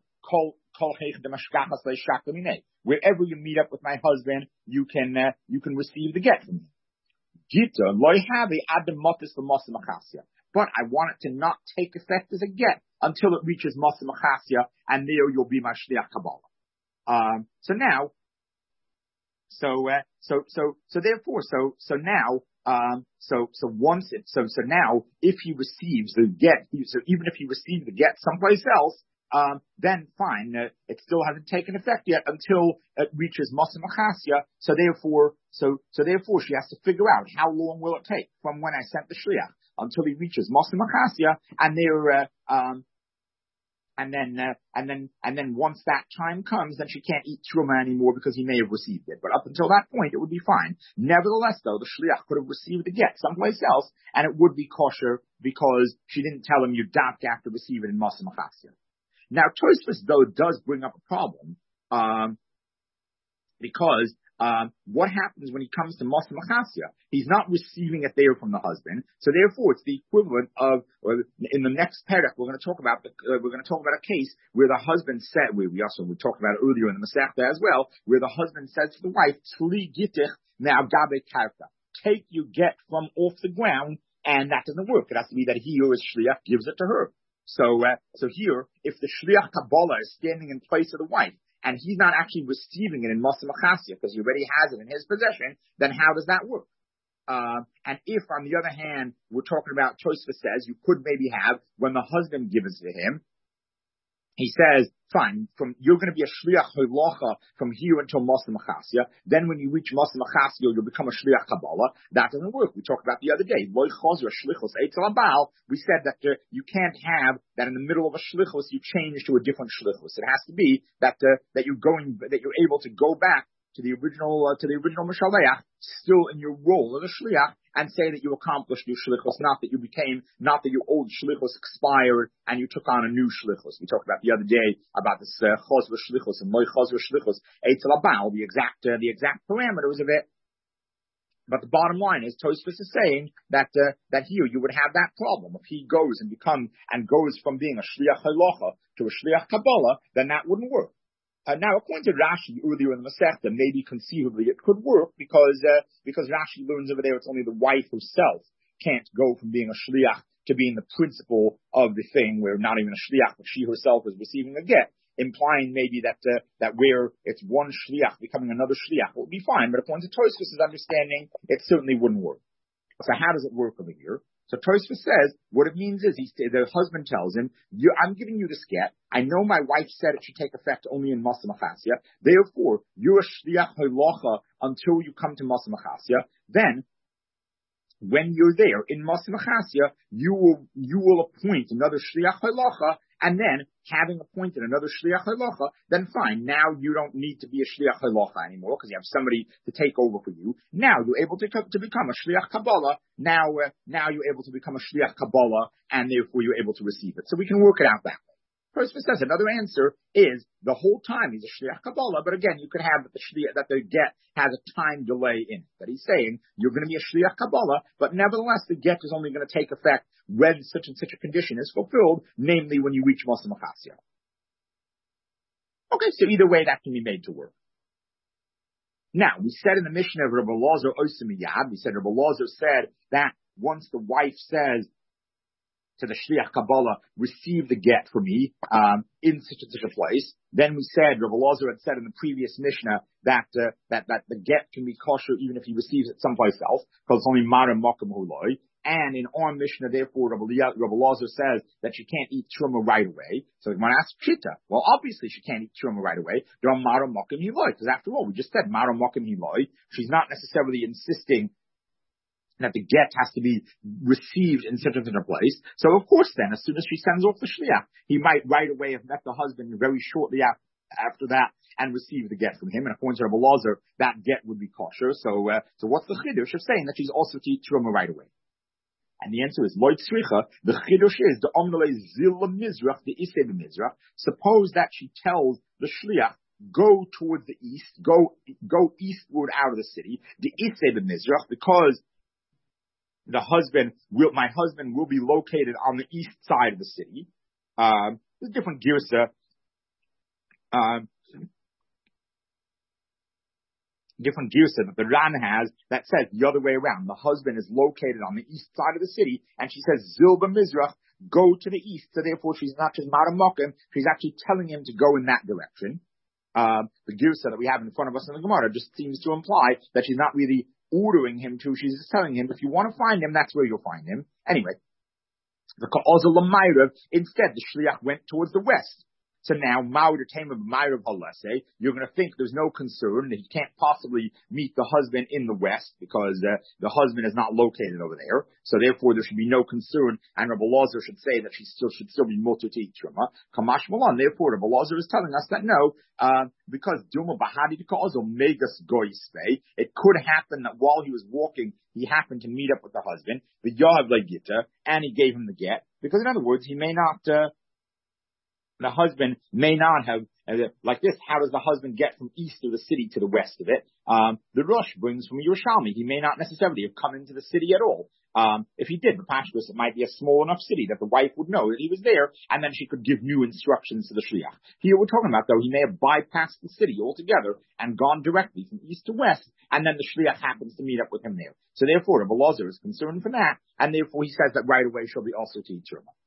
wherever you meet up with my husband, you can, uh, you can receive the get from him. But I want it to not take effect as a get until it reaches Masa Machasya, and there you'll be my Shliach Kabbalah. Um, so now, so, uh, so, so, so therefore, so, so now, um, so, so once it, so, so now, if he receives the get, so even if he received the get someplace else, um, then fine, uh, it still hasn't taken effect yet until it reaches Masa Machasya. So therefore, so, so therefore she has to figure out how long will it take from when I sent the Shliach until he reaches Masa Machasya, and there, uh, um, And then, uh, and then, and then once that time comes, then she can't eat truma anymore because he may have received it. But up until that point, it would be fine. Nevertheless, though, the shliach could have received the get someplace else, and it would be kosher because she didn't tell him you don't have to receive it in Masa Machasya. Now, Tosfos, though, does bring up a problem, um, because Um, what happens when he comes to Masa Machasya? He's not receiving it there from the husband, so therefore it's the equivalent of, or in the next paragraph, we're going to talk about the, uh, we're going to talk about a case where the husband said, where we also, we talked about it earlier in the Masechta as well, where the husband says to the wife, Tli gitich me'agabe karka. Take your get from off the ground, and that doesn't work. It has to be that he or his shliach gives it to her. So, uh, so here, if the shliach Kabbalah is standing in place of the wife, and he's not actually receiving it in Masa Machasya because he already has it in his possession, then how does that work? Uh, and if, on the other hand, we're talking about, Tosfos says, you could maybe have, when the husband gives it to him, he says, fine, from, you're going to be a shliach halacha from here until Masa Machasya. Then when you reach Masa Machasya, you'll become a shliach Kabbalah. That doesn't work. We talked about the other day. We said that uh, you can't have that in the middle of a shlichus you change to a different shlichus. It has to be that uh, that you're going, that you're able to go back to the original uh, to the original Mishaleach, still in your role as a shliach, and say that you accomplished your shlichus, not that you became, not that your old shlichus expired and you took on a new shlichus. We talked about the other day about this chos uh, v'shlichus and loy chos v'shlichus eitzel abal, the exact uh, the exact parameters of it. But the bottom line is, Tosfos is saying that uh, that here you would have that problem if he goes and become and goes from being a shliach halacha to a shliach Kabbalah, then that wouldn't work. Uh, now, according to Rashi earlier in the Masechta, maybe conceivably it could work because uh, because Rashi learns over there it's only the wife herself can't go from being a shliach to being the principal of the thing, where not even a shliach, but she herself is receiving a get, implying maybe that uh, that where it's one shliach becoming another shliach will be fine. But according to Tosfos' understanding, it certainly wouldn't work. So how does it work over here? So Tosfos says, what it means is, he, the husband tells him, you, I'm giving you this get. I know my wife said it should take effect only in Masa Machasya. Therefore, you're a shliach halacha until you come to Masa Machasya. Then, when you're there in Masa Machasya, you will, you will appoint another shliach halacha, and then, having appointed another shliach halacha, then fine, now you don't need to be a shliach halacha anymore, because you have somebody to take over for you. Now you're able to, to become a shliach Kabbalah. Now, uh, now you're able to become a shliach Kabbalah, and therefore you're able to receive it. So we can work it out that way. Tosfos says another answer is the whole time he's a shliach Kabbalah, but again, you could have that the shliach, that the get has a time delay in it. That he's saying you're going to be a shliach Kabbalah, but nevertheless the get is only going to take effect when such and such a condition is fulfilled, namely when you reach Masa Machasya. Okay, so either way that can be made to work. Now, we said in the Mishnah of Rabbi Elazar Osimiyad, we said Rabbi Elazar said that once the wife says to the shliach Kabbalah, receive the get for me, um, in such and such a place. Then we said, Rabbi Elazar had said in the previous Mishnah that, uh, that, that the get can be kosher even if he receives it someplace else, because it's only Mara Mokum Huloi. And in our Mishnah, therefore, Rabbi Elazar says that she can't eat truma right away. So we want to ask Pshita. Well, obviously she can't eat truma right away. There are Mara Mokum Hiloi, because after all, we just said Mara Mokum Hiloi. She's not necessarily insisting that the get has to be received in such and such a place. So of course then, as soon as she sends off the shliach, he might right away have met the husband very shortly after that and receive the get from him. And according to Rabbi Elazar, that get would be kosher. So, uh, so what's the chiddush of saying that she's also to eat truma right away? And the answer is, Loit Tzricha, the chiddush is, the omnele zilla mizrach, the isei b'mizrach. Suppose that she tells the shliach, go towards the east, go, go eastward out of the city, the isei b'mizrach, because the husband will, my husband will be located on the east side of the city. Um, there's different girsa, um, different girsa that the Ran has that says the other way around. The husband is located on the east side of the city, and she says, Zil b'mizrach, go to the east. So therefore she's not just maramokim, she's actually telling him to go in that direction. Um, the girsa that we have in front of us in the Gemara just seems to imply that she's not really ordering him to, she's just telling him, if you want to find him, that's where you'll find him. Anyway, the Ka'azal L'mayrav, instead the Shliach went towards the west. So now, Ma'ud Taim of Mayrav Halase, you're going to think there's no concern that he can't possibly meet the husband in the west because uh, the husband is not located over there. So therefore, there should be no concern. And Rabbi Lazar should say that she still should still be mutter to eat truma. Kamash Malan. Therefore, Rabbi Lazar is telling us that no, uh, because Duma Bahadi Ka'azal Megas Goyispe, it could happen that while he was walking, he happened to meet up with the husband, the Yahav Legita, and he gave him the get. Because in other words, he may not. Uh, The husband may not have, uh, like this, how does the husband get from east of the city to the west of it? Um, the Rosh brings from Yerushalmi. He may not necessarily have come into the city at all. Um, if he did, the Pashtus, it might be a small enough city that the wife would know that he was there, and then she could give new instructions to the Shliach. Here we're talking about, though, he may have bypassed the city altogether and gone directly from east to west, and then the Shliach happens to meet up with him there. So therefore, Rabbi Lazar is concerned for that, and therefore he says that right away she'll be also to eat Truma.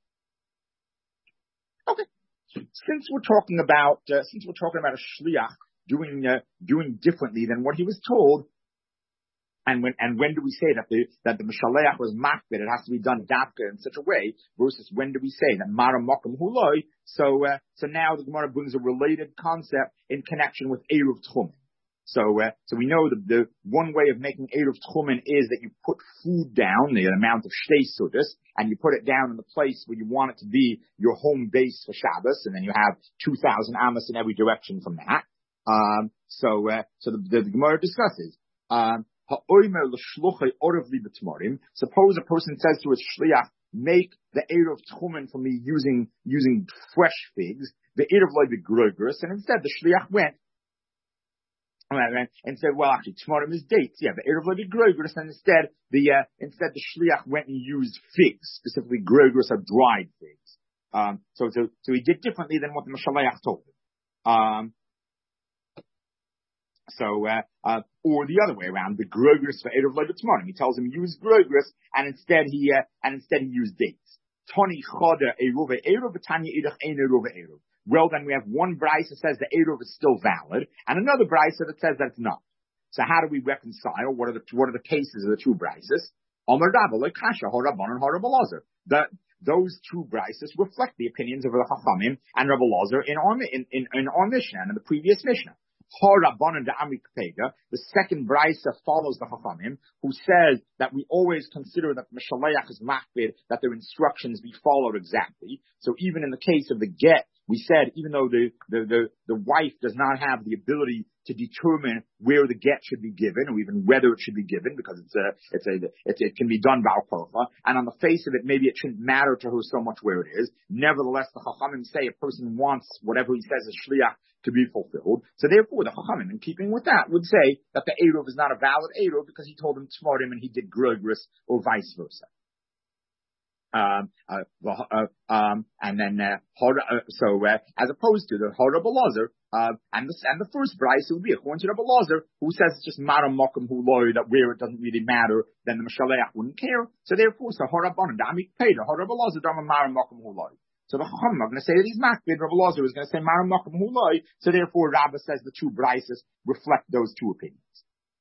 Okay. Since we're talking about, uh, since we're talking about a shliach doing, uh, doing differently than what he was told, and when, and when do we say that the, that the Mishaleach was makbid, it has to be done dafka in such a way, versus when do we say that mara mokum huloi? So, uh, so now the Gemara brings a related concept in connection with Eruv Tchumen. So, uh, so we know the, the one way of making Eruv Tchumen is that you put food down, the amount of shtei sudas, and you put it down in the place where you want it to be your home base for Shabbos, and then you have two thousand amos in every direction from that. Um, so, uh, so the, the, the Gemara discusses, um, suppose a person says to his shliach, make the Eruv Tchumen for me using, using fresh figs, the Eruv loy begrogris, and instead the shliach went, and said, well, actually, Tmorim is dates. Yeah, the Erev Levi Grogris, and instead, the, uh, instead the Shliach went and used figs, specifically Grogris or dried figs. Um, so, so, so he did differently than what the Mishaleach told him. Um, so, uh, uh, or the other way around, the Grogris for Erev Levi Tmorim. He tells him use Grogris, and instead he, uh, and instead he used dates. Toni Choda Eruv Eruv, Tanya Idach Ein Eruv Eruv. Well, then we have one brisa that says the Eruv is still valid, and another brisa that says that it's not. So how do we reconcile? What are the what are the cases of the two brises? The those two brises reflect the opinions of the Chachamim and Rabbi Lazar in our in, in, in our Mishnah and in the previous Mishnah. The second brisa follows the Chachamim, who says that we always consider that Mishaleach is makbid, that their instructions be followed exactly. So even in the case of the get, we said, even though the, the, the, the wife does not have the ability to determine where the get should be given, or even whether it should be given, because it's a, it's a, it's, it can be done by kofa, and on the face of it, maybe it shouldn't matter to her so much where it is. Nevertheless, the Chachamim say a person wants whatever he says is shliach to be fulfilled. So therefore, the Chachamim, in keeping with that, would say that the Eruv is not a valid Eruv because he told him Tmorim and he did Grogris, or vice versa. Um, uh, uh, um, and then, uh, uh so, uh, as opposed to the Hora Belazar, uh, and the, and the first Bryce would be according to the Belazar, who says it's just Mara Mokum Huloi, that where it doesn't really matter, then the Mishaleach wouldn't care. So therefore, so Hora Bonan, Dami Peder, Hora Belazar, Dama Mara Mokum Huloi. So the Chacham are going to say that he's makbid, Rabbi Lazar is going to say Mara Mokum Huloi, so therefore Rabbah says the two Bryces reflect those two opinions.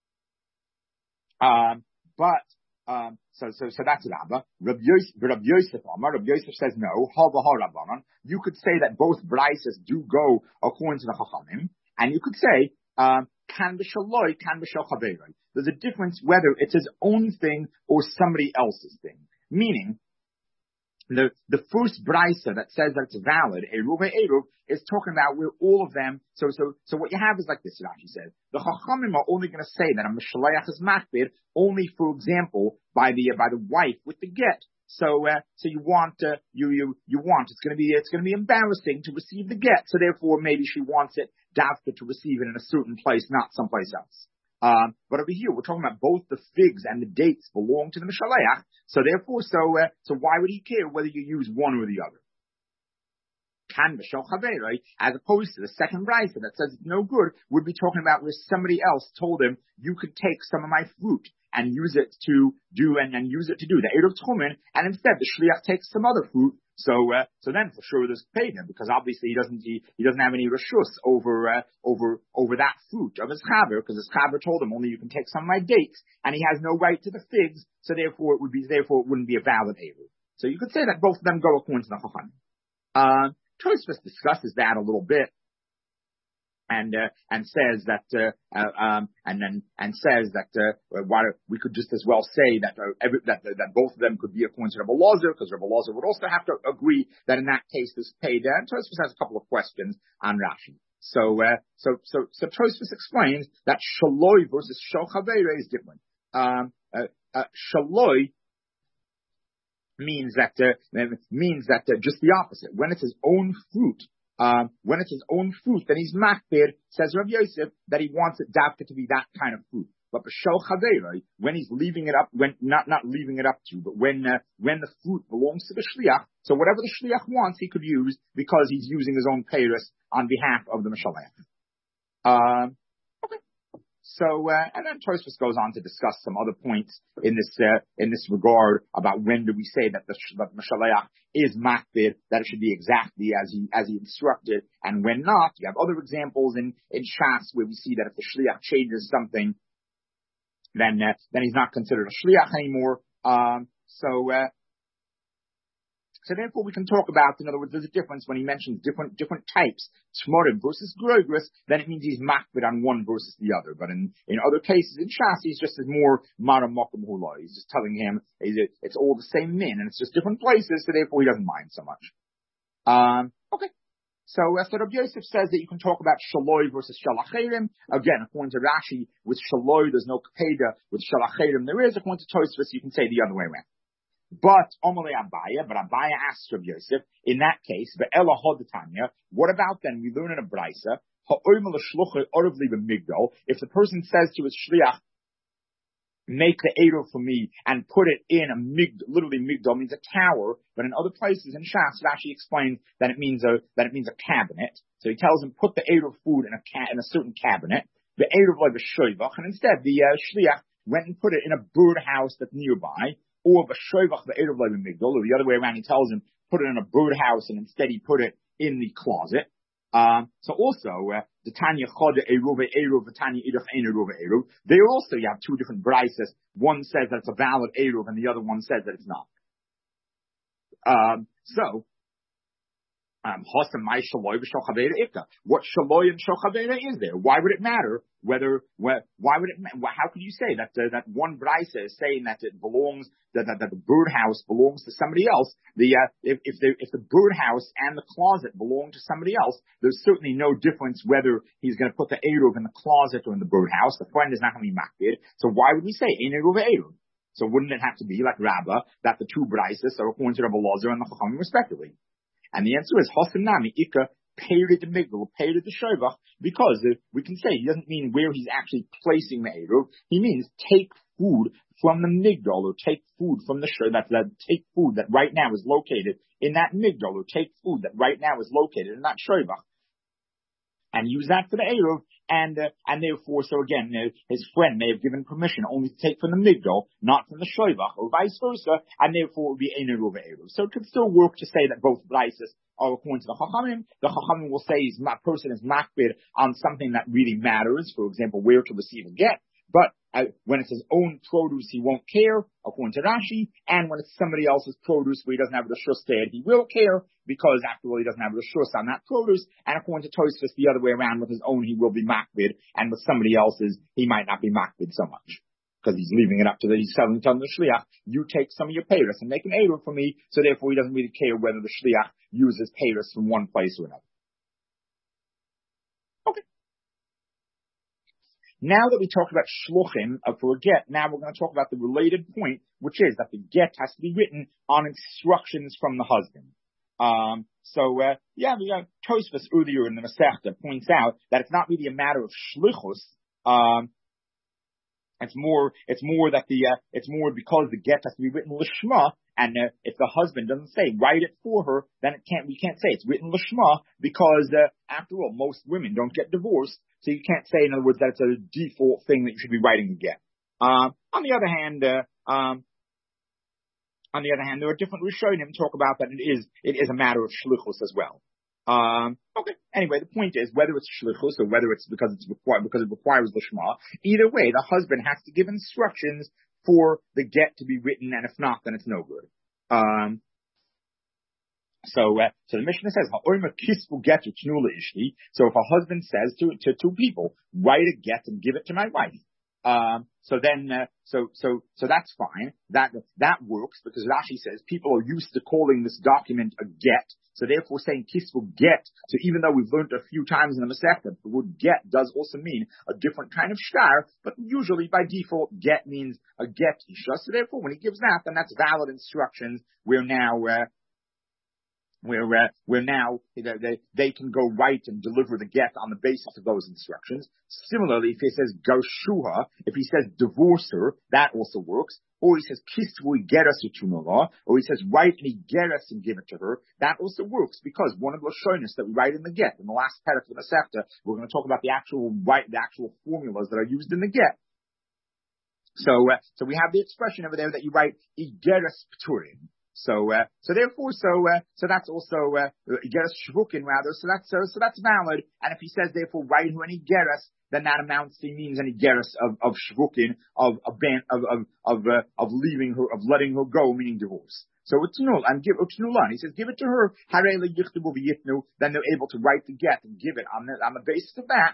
Um, but, Um, so, so, so that's Rabbah. Rabbi Yosef, Rabbi Yosef, Rabbi Yosef says no. You could say that both brises do go according to the Chachamim, and you could say, um, kan b'shaloi, kan b'shal. There's a difference whether it's his own thing or somebody else's thing. Meaning, The, the first brisa that says that it's valid, Eruv Eruv, is talking about where all of them, so, so, so what you have is like this, Rashi said. The Chachamim are only going to say that a Mishaleach is makbid only, for example, by the, uh, by the wife with the get. So, uh, so you want, uh, you, you, you want, it's going to be, it's going to be embarrassing to receive the get. So therefore, maybe she wants it, dafka, to receive it in a certain place, not someplace else. Um, but over here, we're talking about both the figs and the dates belong to the Mishaleach. So therefore, so, uh, so why would he care whether you use one or the other? Kan b'shel chaveroi, as opposed to the second brisa that says it's no good, would be talking about where somebody else told him, you could take some of my fruit and use it to do, and, and use it to do the Eruv Tchumen, and instead the Shliach takes some other fruit. So, uh, so then for sure there's payment, because obviously he doesn't, he, he doesn't have any reshus over, uh, over, over that fruit of his chaver, because his chaver told him only you can take some of my dates, and he has no right to the figs, so therefore it would be, therefore it wouldn't be a valid Eruv. So you could say that both of them go according to the Chachamim. Uh, Tosfos discusses that a little bit, and uh, and says that uh, uh, um, and then and says that uh, why we could just as well say that uh, every, that that both of them could be according to Rebbe Elazar, because Rebbe Elazar would also have to agree that in that case this paid. And Tosfos has a couple of questions on Rashi. So uh, so so so Tosfos explains that shaloi versus shel chaveira is different. Um, uh, uh, shaloi means that uh, means that uh, just the opposite. When it's his own fruit, um, when it's his own fruit, then he's makbid. Says Rav Yosef that he wants it dafka to be that kind of fruit. But b'shel chaveroi, when he's leaving it up, when not not leaving it up to, but when uh, when the fruit belongs to the shliach, so whatever the shliach wants, he could use because he's using his own peiros on behalf of the mishalech. Um, So, uh, and then Tosfos goes on to discuss some other points in this, uh, in this regard about when do we say that the, that the Mishaleach is makbid, that it should be exactly as he, as he instructed, and when not. You have other examples in, in Shas where we see that if the Shliach changes something, then, uh, then he's not considered a Shliach anymore. Um, so, uh, So therefore we can talk about, in other words, there's a difference when he mentions different different types, Tmorim versus Groigris, then it means he's makbid on one versus the other. But in, in other cases, in Shas, he's just as more Maramokum Hula. He's just telling him it's all the same min, and it's just different places, so therefore he doesn't mind so much. Um, okay. So, uh, so Rabbi Yosef says that you can talk about Shaloi versus Shalacherim. Again, according to Rashi, with Shaloi there's no Kapeda, with Shalacherim there is. According to Tosfos, you can say the other way around. But Omale Abaya, but Abaya asks Rabbi Yosef, in that case, Ve'ela Hodatanya, what about then, we learn in a Brisa, if the person says to his Shliach, make the Eruv for me, and put it in a mig, literally Migdal means a tower, but in other places in Shas, Rashi explains that it means a, that it means a cabinet. So he tells him, put the Eruv food in a ca- in a certain cabinet, the Eruv like a shoivach, and instead the uh, Shliach went and put it in a birdhouse that's nearby, or b'shoivach the Eruv like a Migdal, or the other way around, he tells him, put it in a birdhouse, and instead he put it in the closet. Um, so also, uh, the Tanya Choda Eruv Eruv, the Tanya Idach Ein Eruv Eruv. There also you have two different brises. One says that it's a valid Eruv, and the other one says that it's not. Um, so, um, what shaloi and shochavera is there? Why would it matter whether, why would it, how could you say that, uh, that one brisa is saying that it belongs, that, that, that the birdhouse belongs to somebody else? The, uh, if, if the, if the birdhouse and the closet belong to somebody else, there's certainly no difference whether he's going to put the Eruv in the closet or in the birdhouse. The friend is not going to be makbid. So why would we say Ein Eruv Eruv? So wouldn't it have to be like Rabbah, that the two brises are according to Rebbe Elazar and the Chachamim respectively? And the answer is Hosanami Ika Peirid the Migdal, Peirid the Shovach, because uh, we can say he doesn't mean where he's actually placing the Eruv. He means take food from the Migdal, or take food from the Shovach, that, that take food that right now is located in that Migdal, or take food that right now is located in that Shovach, and use that for the Eruv, and uh, and therefore, so again, uh, his friend may have given permission only to take from the Migdal, not from the Shovach, or vice versa, and therefore it would be Ein Eruv Eruv. So it could still work to say that both brises are according to the Chachamim. The Chachamim will say he's, a person is makbid on something that really matters, for example, where to receive a get. But uh, when it's his own produce, he won't care, according to Rashi. And when it's somebody else's produce where he doesn't have the reshus there, he will care, because after all, he doesn't have the reshus on that produce. And according to Tosfos, the other way around, with his own, he will be makbid, and with somebody else's, he might not be makbid so much, because he's leaving it up to the, he's telling, telling the shliach, you take some of your peiros and make an eruv for me, so therefore he doesn't really care whether the shliach uses peiros from one place or another. Okay. Now that we talked about shluchim uh, for a get, now we're going to talk about the related point, which is that the get has to be written on instructions from the husband. Um, so, uh, yeah, the uh, Tosfos earlier in the Masechta points out that it's not really a matter of shlichus, um, It's more, it's more that the, uh, it's more because the get has to be written lishma, and uh, if the husband doesn't say write it for her, then it can't, we can't say it's written lishma because, uh, after all, most women don't get divorced, so you can't say, in other words, that it's a default thing that you should be writing a get. Um, on the other hand, uh, um, on the other hand, there are different Rishonim talk about that it is, it is a matter of shlichus as well. Um, okay. Anyway, the point is whether it's shlichus or whether it's because it's required, because it requires lishma. Either way, the husband has to give instructions for the get to be written, and if not, then it's no good. Um, so, uh, so the Mishnah says, "Ha'omer kisvu get utnula ishti." So if a husband says to to two people, "Write a get and give it to my wife," um, so then, uh, so so so that's fine. That that works because Rashi says people are used to calling this document a get. So therefore saying kisvu get, so even though we've learned a few times in the Masechta, the word get does also mean a different kind of shtar, but usually by default get means a get isha. So therefore when he gives that, then that's valid instructions. We're now, uh, where uh, where now you know, they they can go write and deliver the get on the basis of those instructions. Similarly, if he says garshuha, if he says divorce her, that also works. Or he says kisvu geras utunala, or he says write any geras and give it to her, that also works because one of the lashonis that we write in the get in the last parak of the Masechta, we're going to talk about the actual write the actual formulas that are used in the get. So uh, so we have the expression over there that you write igeras pturim. So, uh, so therefore, so, uh, so that's also, uh, geras shvukin rather, so that's, so, so that's valid. And if he says therefore write who any geras, then that amounts to, means any geras of, of shvukin, of, of, of, of, of, uh, of leaving her, of letting her go, meaning divorce. So it's null, and give, utnulan, he says give it to her, harele yichtabu v'yitnu, then they're able to write the get and give it on the, on the basis of that,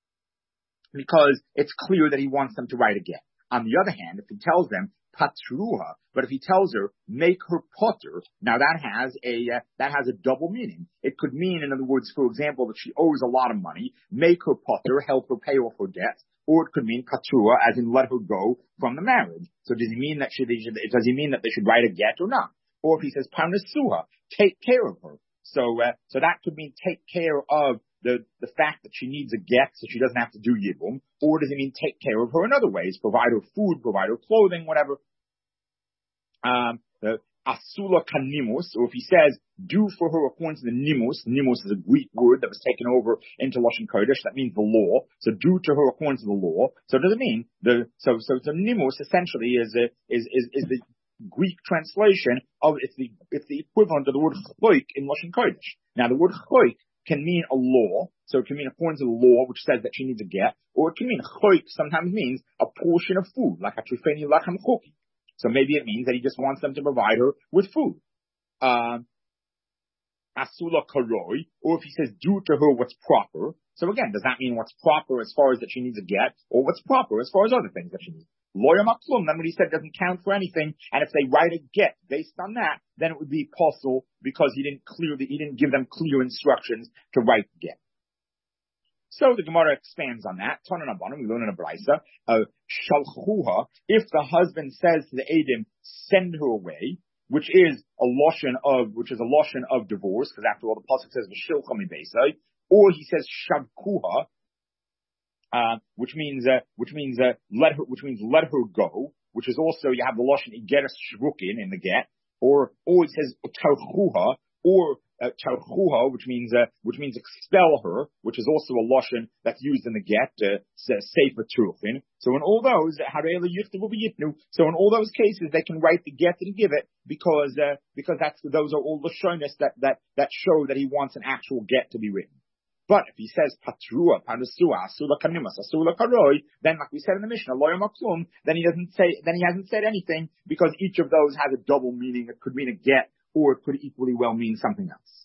because it's clear that he wants them to write a get. On the other hand, if he tells them, patruha, but if he tells her, make her potter, now that has a, uh, that has a double meaning. It could mean, in other words, for example, that she owes a lot of money, make her potter, help her pay off her debt, or it could mean patruha, as in let her go from the marriage. So does he mean that she, they should, does he mean that they should write a get or not? Or if he says parnasuha, take care of her. So, uh, so that could mean take care of the, the fact that she needs a get so she doesn't have to do yibum, or does it mean take care of her in other ways, provide her food, provide her clothing, whatever. Um, the asula kanimus, or if he says do for her according to the nimus, nimus is a Greek word that was taken over into Lashon Kodesh, that means the law, so do to her according to the law. So does it mean the, so, so the nimus essentially is, a, is, is, is the Greek translation of, it's the, it's the equivalent of the word choik in Lashon Kodesh. Now the word choik can mean a law, so it can mean according to the law, which says that she needs a get, or it can mean choik sometimes means a portion of food, like a trufeni lachem choki. So maybe it means that he just wants them to provide her with food. Um, asula karoi, or if he says do to her what's proper. So again, does that mean what's proper as far as that she needs a get, or what's proper as far as other things that she needs? Loya maklum, then what he said doesn't count for anything, and if they write a get based on that, then it would be possible because he didn't clearly, he didn't give them clear instructions to write the get. So the Gemara expands on that. Tanan Abanim, we learn in a Braisa, uh, shalchuha, if the husband says to the Edim, send her away, which is a loshon of, which is a loshon of divorce, because after all the pasuk says v'shilcha mibeisai, or he says shavkuha, uh, which means, uh, which means, uh, let her, which means let her go, which is also, you have the loshon igeres shvukin in the get, or, or it says tarchuha, or uh, tarchuha, which means, uh, which means expel her, which is also a loshon that's used in the get, uh, sefer turufin. So in all those, harele yichtavu v'yitnu, so in all those cases, they can write the get and give it, because, uh, because that's, those are all lashonis that, that, that show that he wants an actual get to be written. But if he says patrua, panasua, asula kanimas, asula karoi, then like we said in the Mishnah, loya maklum, then he doesn't say, then he hasn't said anything, because each of those has a double meaning. It could mean a get, or it could equally well mean something else.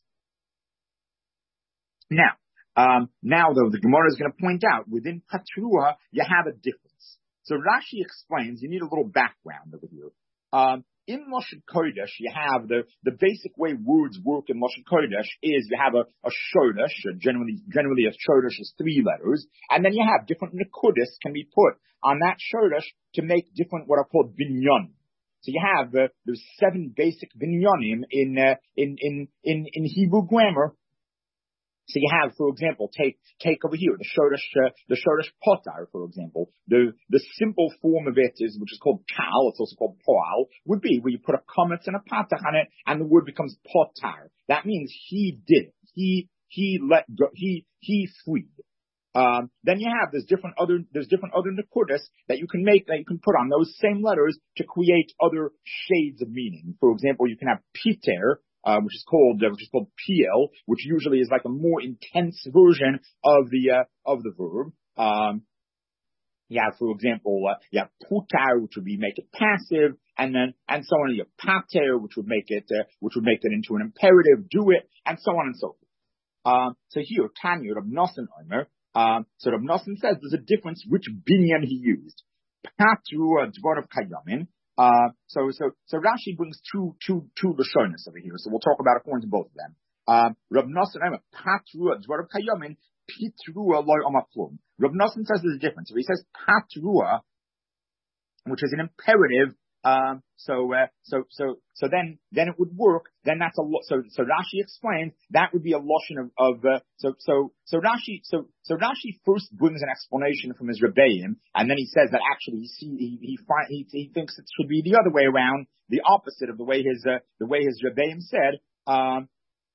Now, um, now though, the Gemara is going to point out, within patrua, you have a difference. So Rashi explains, you need a little background over here. Um, In Lashon Kodesh, you have the, the basic way words work in Lashon Kodesh is you have a, a shodesh, generally, generally a shodesh is three letters, and then you have different nekudis can be put on that shodesh to make different what are called binyanim. So you have, uh, there's seven basic binyanim in, uh, in, in, in, in Hebrew grammar. So you have, for example, take take over here the shoresh uh, the shoresh potar, for example. The the simple form of it is, which is called kal. It's also called poal. Would be where you put a kametz and a patach on it, and the word becomes potar. That means he did it. He he let go. He he freed. Um, then you have there's different other there's different other nekudas that you can make that you can put on those same letters to create other shades of meaning. For example, you can have piter. Uh, which is called, uh, which is called P L, which usually is like a more intense version of the, uh, of the verb. Um, yeah, for example, uh, yeah, putar, which would be make it passive, and then, and so on, yeah, pater, which would make it, uh, which would make it into an imperative, do it, and so on and so forth. Um, so here, Tanya, Rav Nosson Omer, um, so Rav Nosson says there's a difference which binyan he used. Patru, uh, dvar of kayamin. Uh, so, so, so Rashi brings two, two, two Lashonis over here. So we'll talk about according to both of them. Um, Rav Nosson, Patrua, Dvarav Kayamin, Pitrua, Loy Omaplum. Rav Nosson says there's a difference. So he says Patrua, which is an imperative. Um, so, uh, so, so, so then, then it would work. Then that's a lo- so, so Rashi explains that would be a lotion of, of, uh, so, so, so Rashi, so, so Rashi first brings an explanation from his Rebbeim, and then he says that actually he, see, he, he, find, he, he thinks it should be the other way around, the opposite of the way his, uh, the way his Rebbeim said. Um,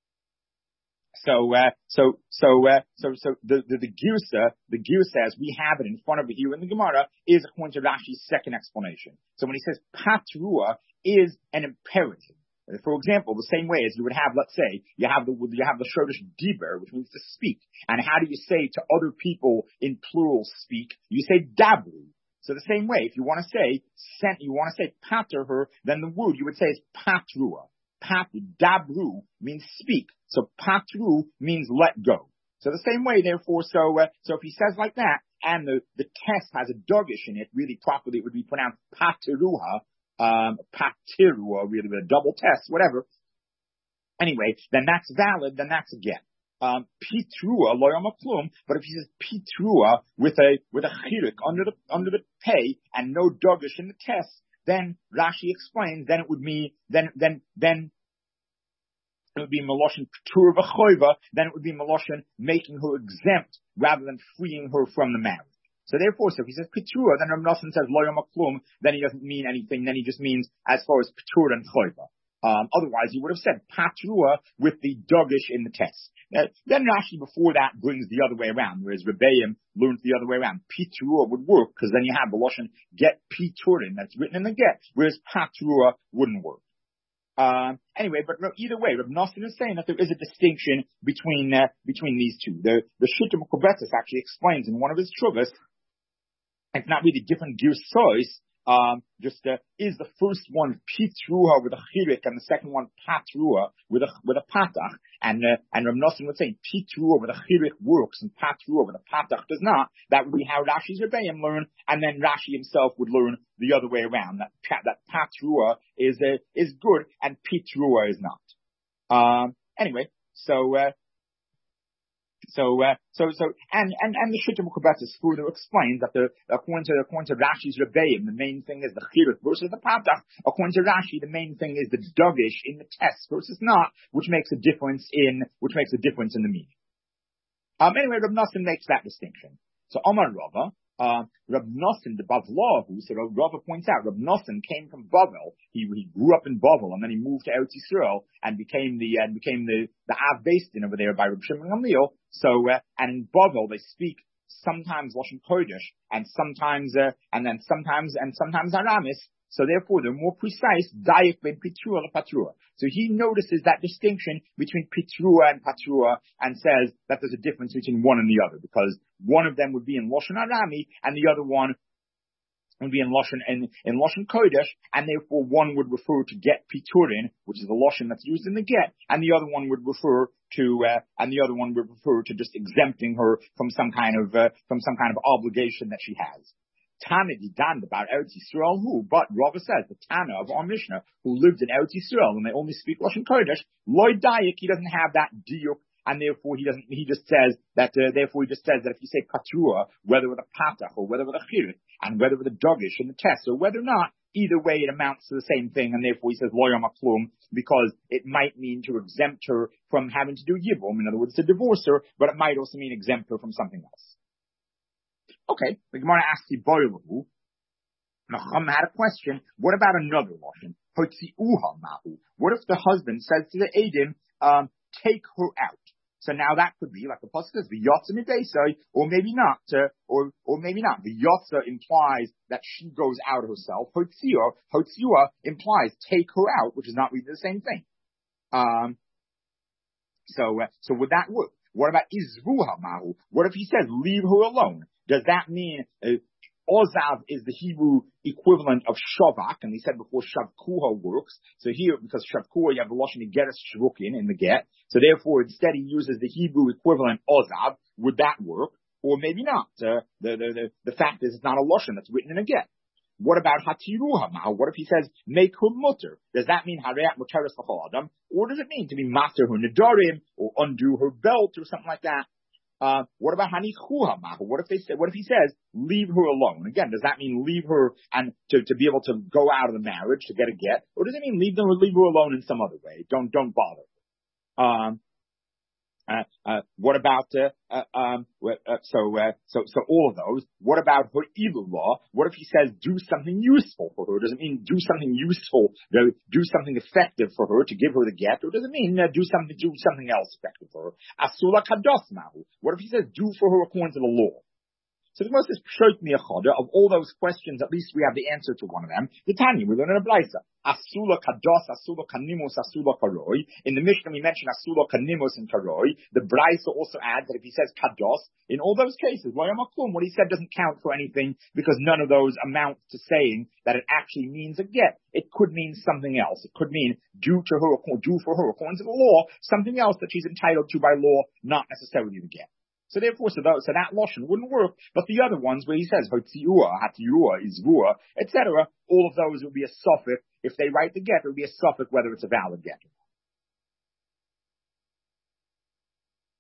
So, uh, so, so, uh, so, so the, the, the Girsa, the Girsa as we have it in front of it here in the Gemara is according to Rashi's second explanation. So when he says Patrua is an imperative. For example, the same way as you would have, let's say, you have the, you have the Shoresh Diber, which means to speak. And how do you say to other people in plural speak? You say Dabru. So the same way, if you want to say, sent, you want to say pater her, then the word you would say is Patrua. Pat, dabru means speak. So patru means let go. So the same way, therefore, so, uh, so if he says like that, and the, the test has a dogish in it, really properly it would be pronounced patiruha, um, patirua, really with a double test, whatever. Anyway, then that's valid, then that's a get. Um, pitrua, loyama plum, but if he says pitrua with a, with a chirik under the, under the pay and no dogish in the test, then Rashi explains, then it would mean, then, then, then it would be Meloshin P'tur V'choiva, then it would be Meloshin making her exempt rather than freeing her from the marriage. So therefore, so if he says P'tur, then Rav Nosson says Lo Yom HaKlum, then he doesn't mean anything, then he just means as far as P'tur and Choiva. Um, otherwise he would have said Patrua with the dogish in the test. Uh, then Rashi before that brings the other way around, whereas Rebbeim learns the other way around. Pitrua would work, because then you have the Lashon get Piturin, that's written in the get, whereas Patrua wouldn't work. Um, anyway, but either way, Rav Nosson is saying that there is a distinction between, uh, between these two. The, the Shittim Kobetzis actually explains in one of his Truvas, it's not really different Girsois, Um, just, uh, is the first one Pitruha with a chirik and the second one Patruha with a, with a patach. And, uh, and Rav Nosson would say Pitruha with a chirik works and Patruha with a patach does not. That would be how Rashi's Rebbeim learn, and then Rashi himself would learn the other way around. That, that Patruha is, uh, is good and Pitruha is not. Um, anyway, so, uh, So, uh, so, so, and, and, and the Shittim Kobetzis further explains that the, according to, according to Rashi's Rebbeim, the main thing is the Chirut versus the Patach. According to Rashi, the main thing is the Dogish in the test versus not, which makes a difference in, which makes a difference in the meaning. Um, anyway, Rav Nosson makes that distinction. So, Omar Rava, uh, Rav Nosson, the Bavlahu, so Rava points out, Rav Nosson came from Bavel. He, he grew up in Bavel, and then he moved to Eretz Yisrael, and became the, and became the, the Av Beis Din over there by Reb Shimon Gamliel. So, uh, and in Bavel, they speak sometimes Lashon Kodesh, and sometimes, uh, and then sometimes, and sometimes Aramis. So therefore, they're more precise, Dayak ben Pitrua and Patrua. So he notices that distinction between Pitrua and Patrua and says that there's a difference between one and the other, because one of them would be in Lashon Arami, and the other one would be in Lashon, in, in Lashon Kodesh, and therefore one would refer to get Piturin, which is the Lashon that's used in the get, and the other one would refer to, uh, and the other one would refer to just exempting her from some kind of, uh, from some kind of obligation that she has. Tana Didan about Eretz Yisrael who, but Rava says the Tana of our Mishnah who lived in Eretz Yisrael and they only speak Lashon Kodesh, Loy Dayak, he doesn't have that diuk and therefore he doesn't, he just says that, uh, therefore he just says that if you say katrua, whether with a patach or whether with a chirut, and whether with a dogish in the test, or whether or not, either way it amounts to the same thing, and therefore he says lo yom haklum, because it might mean to exempt her from having to do yibum, in other words, to divorce her, but it might also mean exempt her from something else. Okay, the Gemara asks the boilahu. Nachum had a question. What about another lashon? Hotziuha mahu. What if the husband says to the edim, um, take her out? So now that could be like the pasuk says, v'yotza midesai, or maybe not, uh, or or maybe not. V'yotza implies that she goes out herself. Hotzia, hotzia implies take her out, which is not really the same thing. Um, so uh, so would that work? What about izvuha mahu? What if he says leave her alone? Does that mean uh, Ozav is the Hebrew equivalent of Shavak, and he said before Shavkuha works. So here, because Shavkuha, you have the Lashon Geras Shvukin in the get. So therefore, instead he uses the Hebrew equivalent Ozav. Would that work? Or maybe not. Uh, the, the, the, the fact is it's not a Lashon that's written in a get. What about Hatiruha Ma'u? What if he says, make her mutter? Does that mean Hareat Muteris L'chol Adam? Or does it mean to be master her Nedarim, or undo her belt, or something like that? Uh, what about hanichuha mahu? What if they say, what if he says, leave her alone? Again, does that mean leave her and to, to be able to go out of the marriage to get a get? Or does it mean leave them or leave her alone in some other way? Don't, don't bother. Um, uh, uh, what about, uh, uh, um, uh, so, uh, so, so all of those. What about her law? What if he says do something useful for her? Does it mean do something useful, do something effective for her to give her the get? Or does it mean uh, do something, do something else effective for her? Asula kados mahu. What if he says do for her according to the law? So the most is pshoit miachada. Of all those questions, at least we have the answer to one of them. The Tanya, we learn in a Blaisa. Asula kados, asula kanimos, asula karoi. In the Mishnah, we mention asula kanimos and karoi. The Blaisa also adds that if he says kados, in all those cases, what he said doesn't count for anything because none of those amount to saying that it actually means a get. It could mean something else. It could mean do to her, do for her according to the law, something else that she's entitled to by law, not necessarily the get. So therefore, so that, so that loshon wouldn't work. But the other ones where he says hotziua, hatiua, izvua, et cetera, all of those would be a suffix. If they write the get, it would be a suffix whether it's a valid get.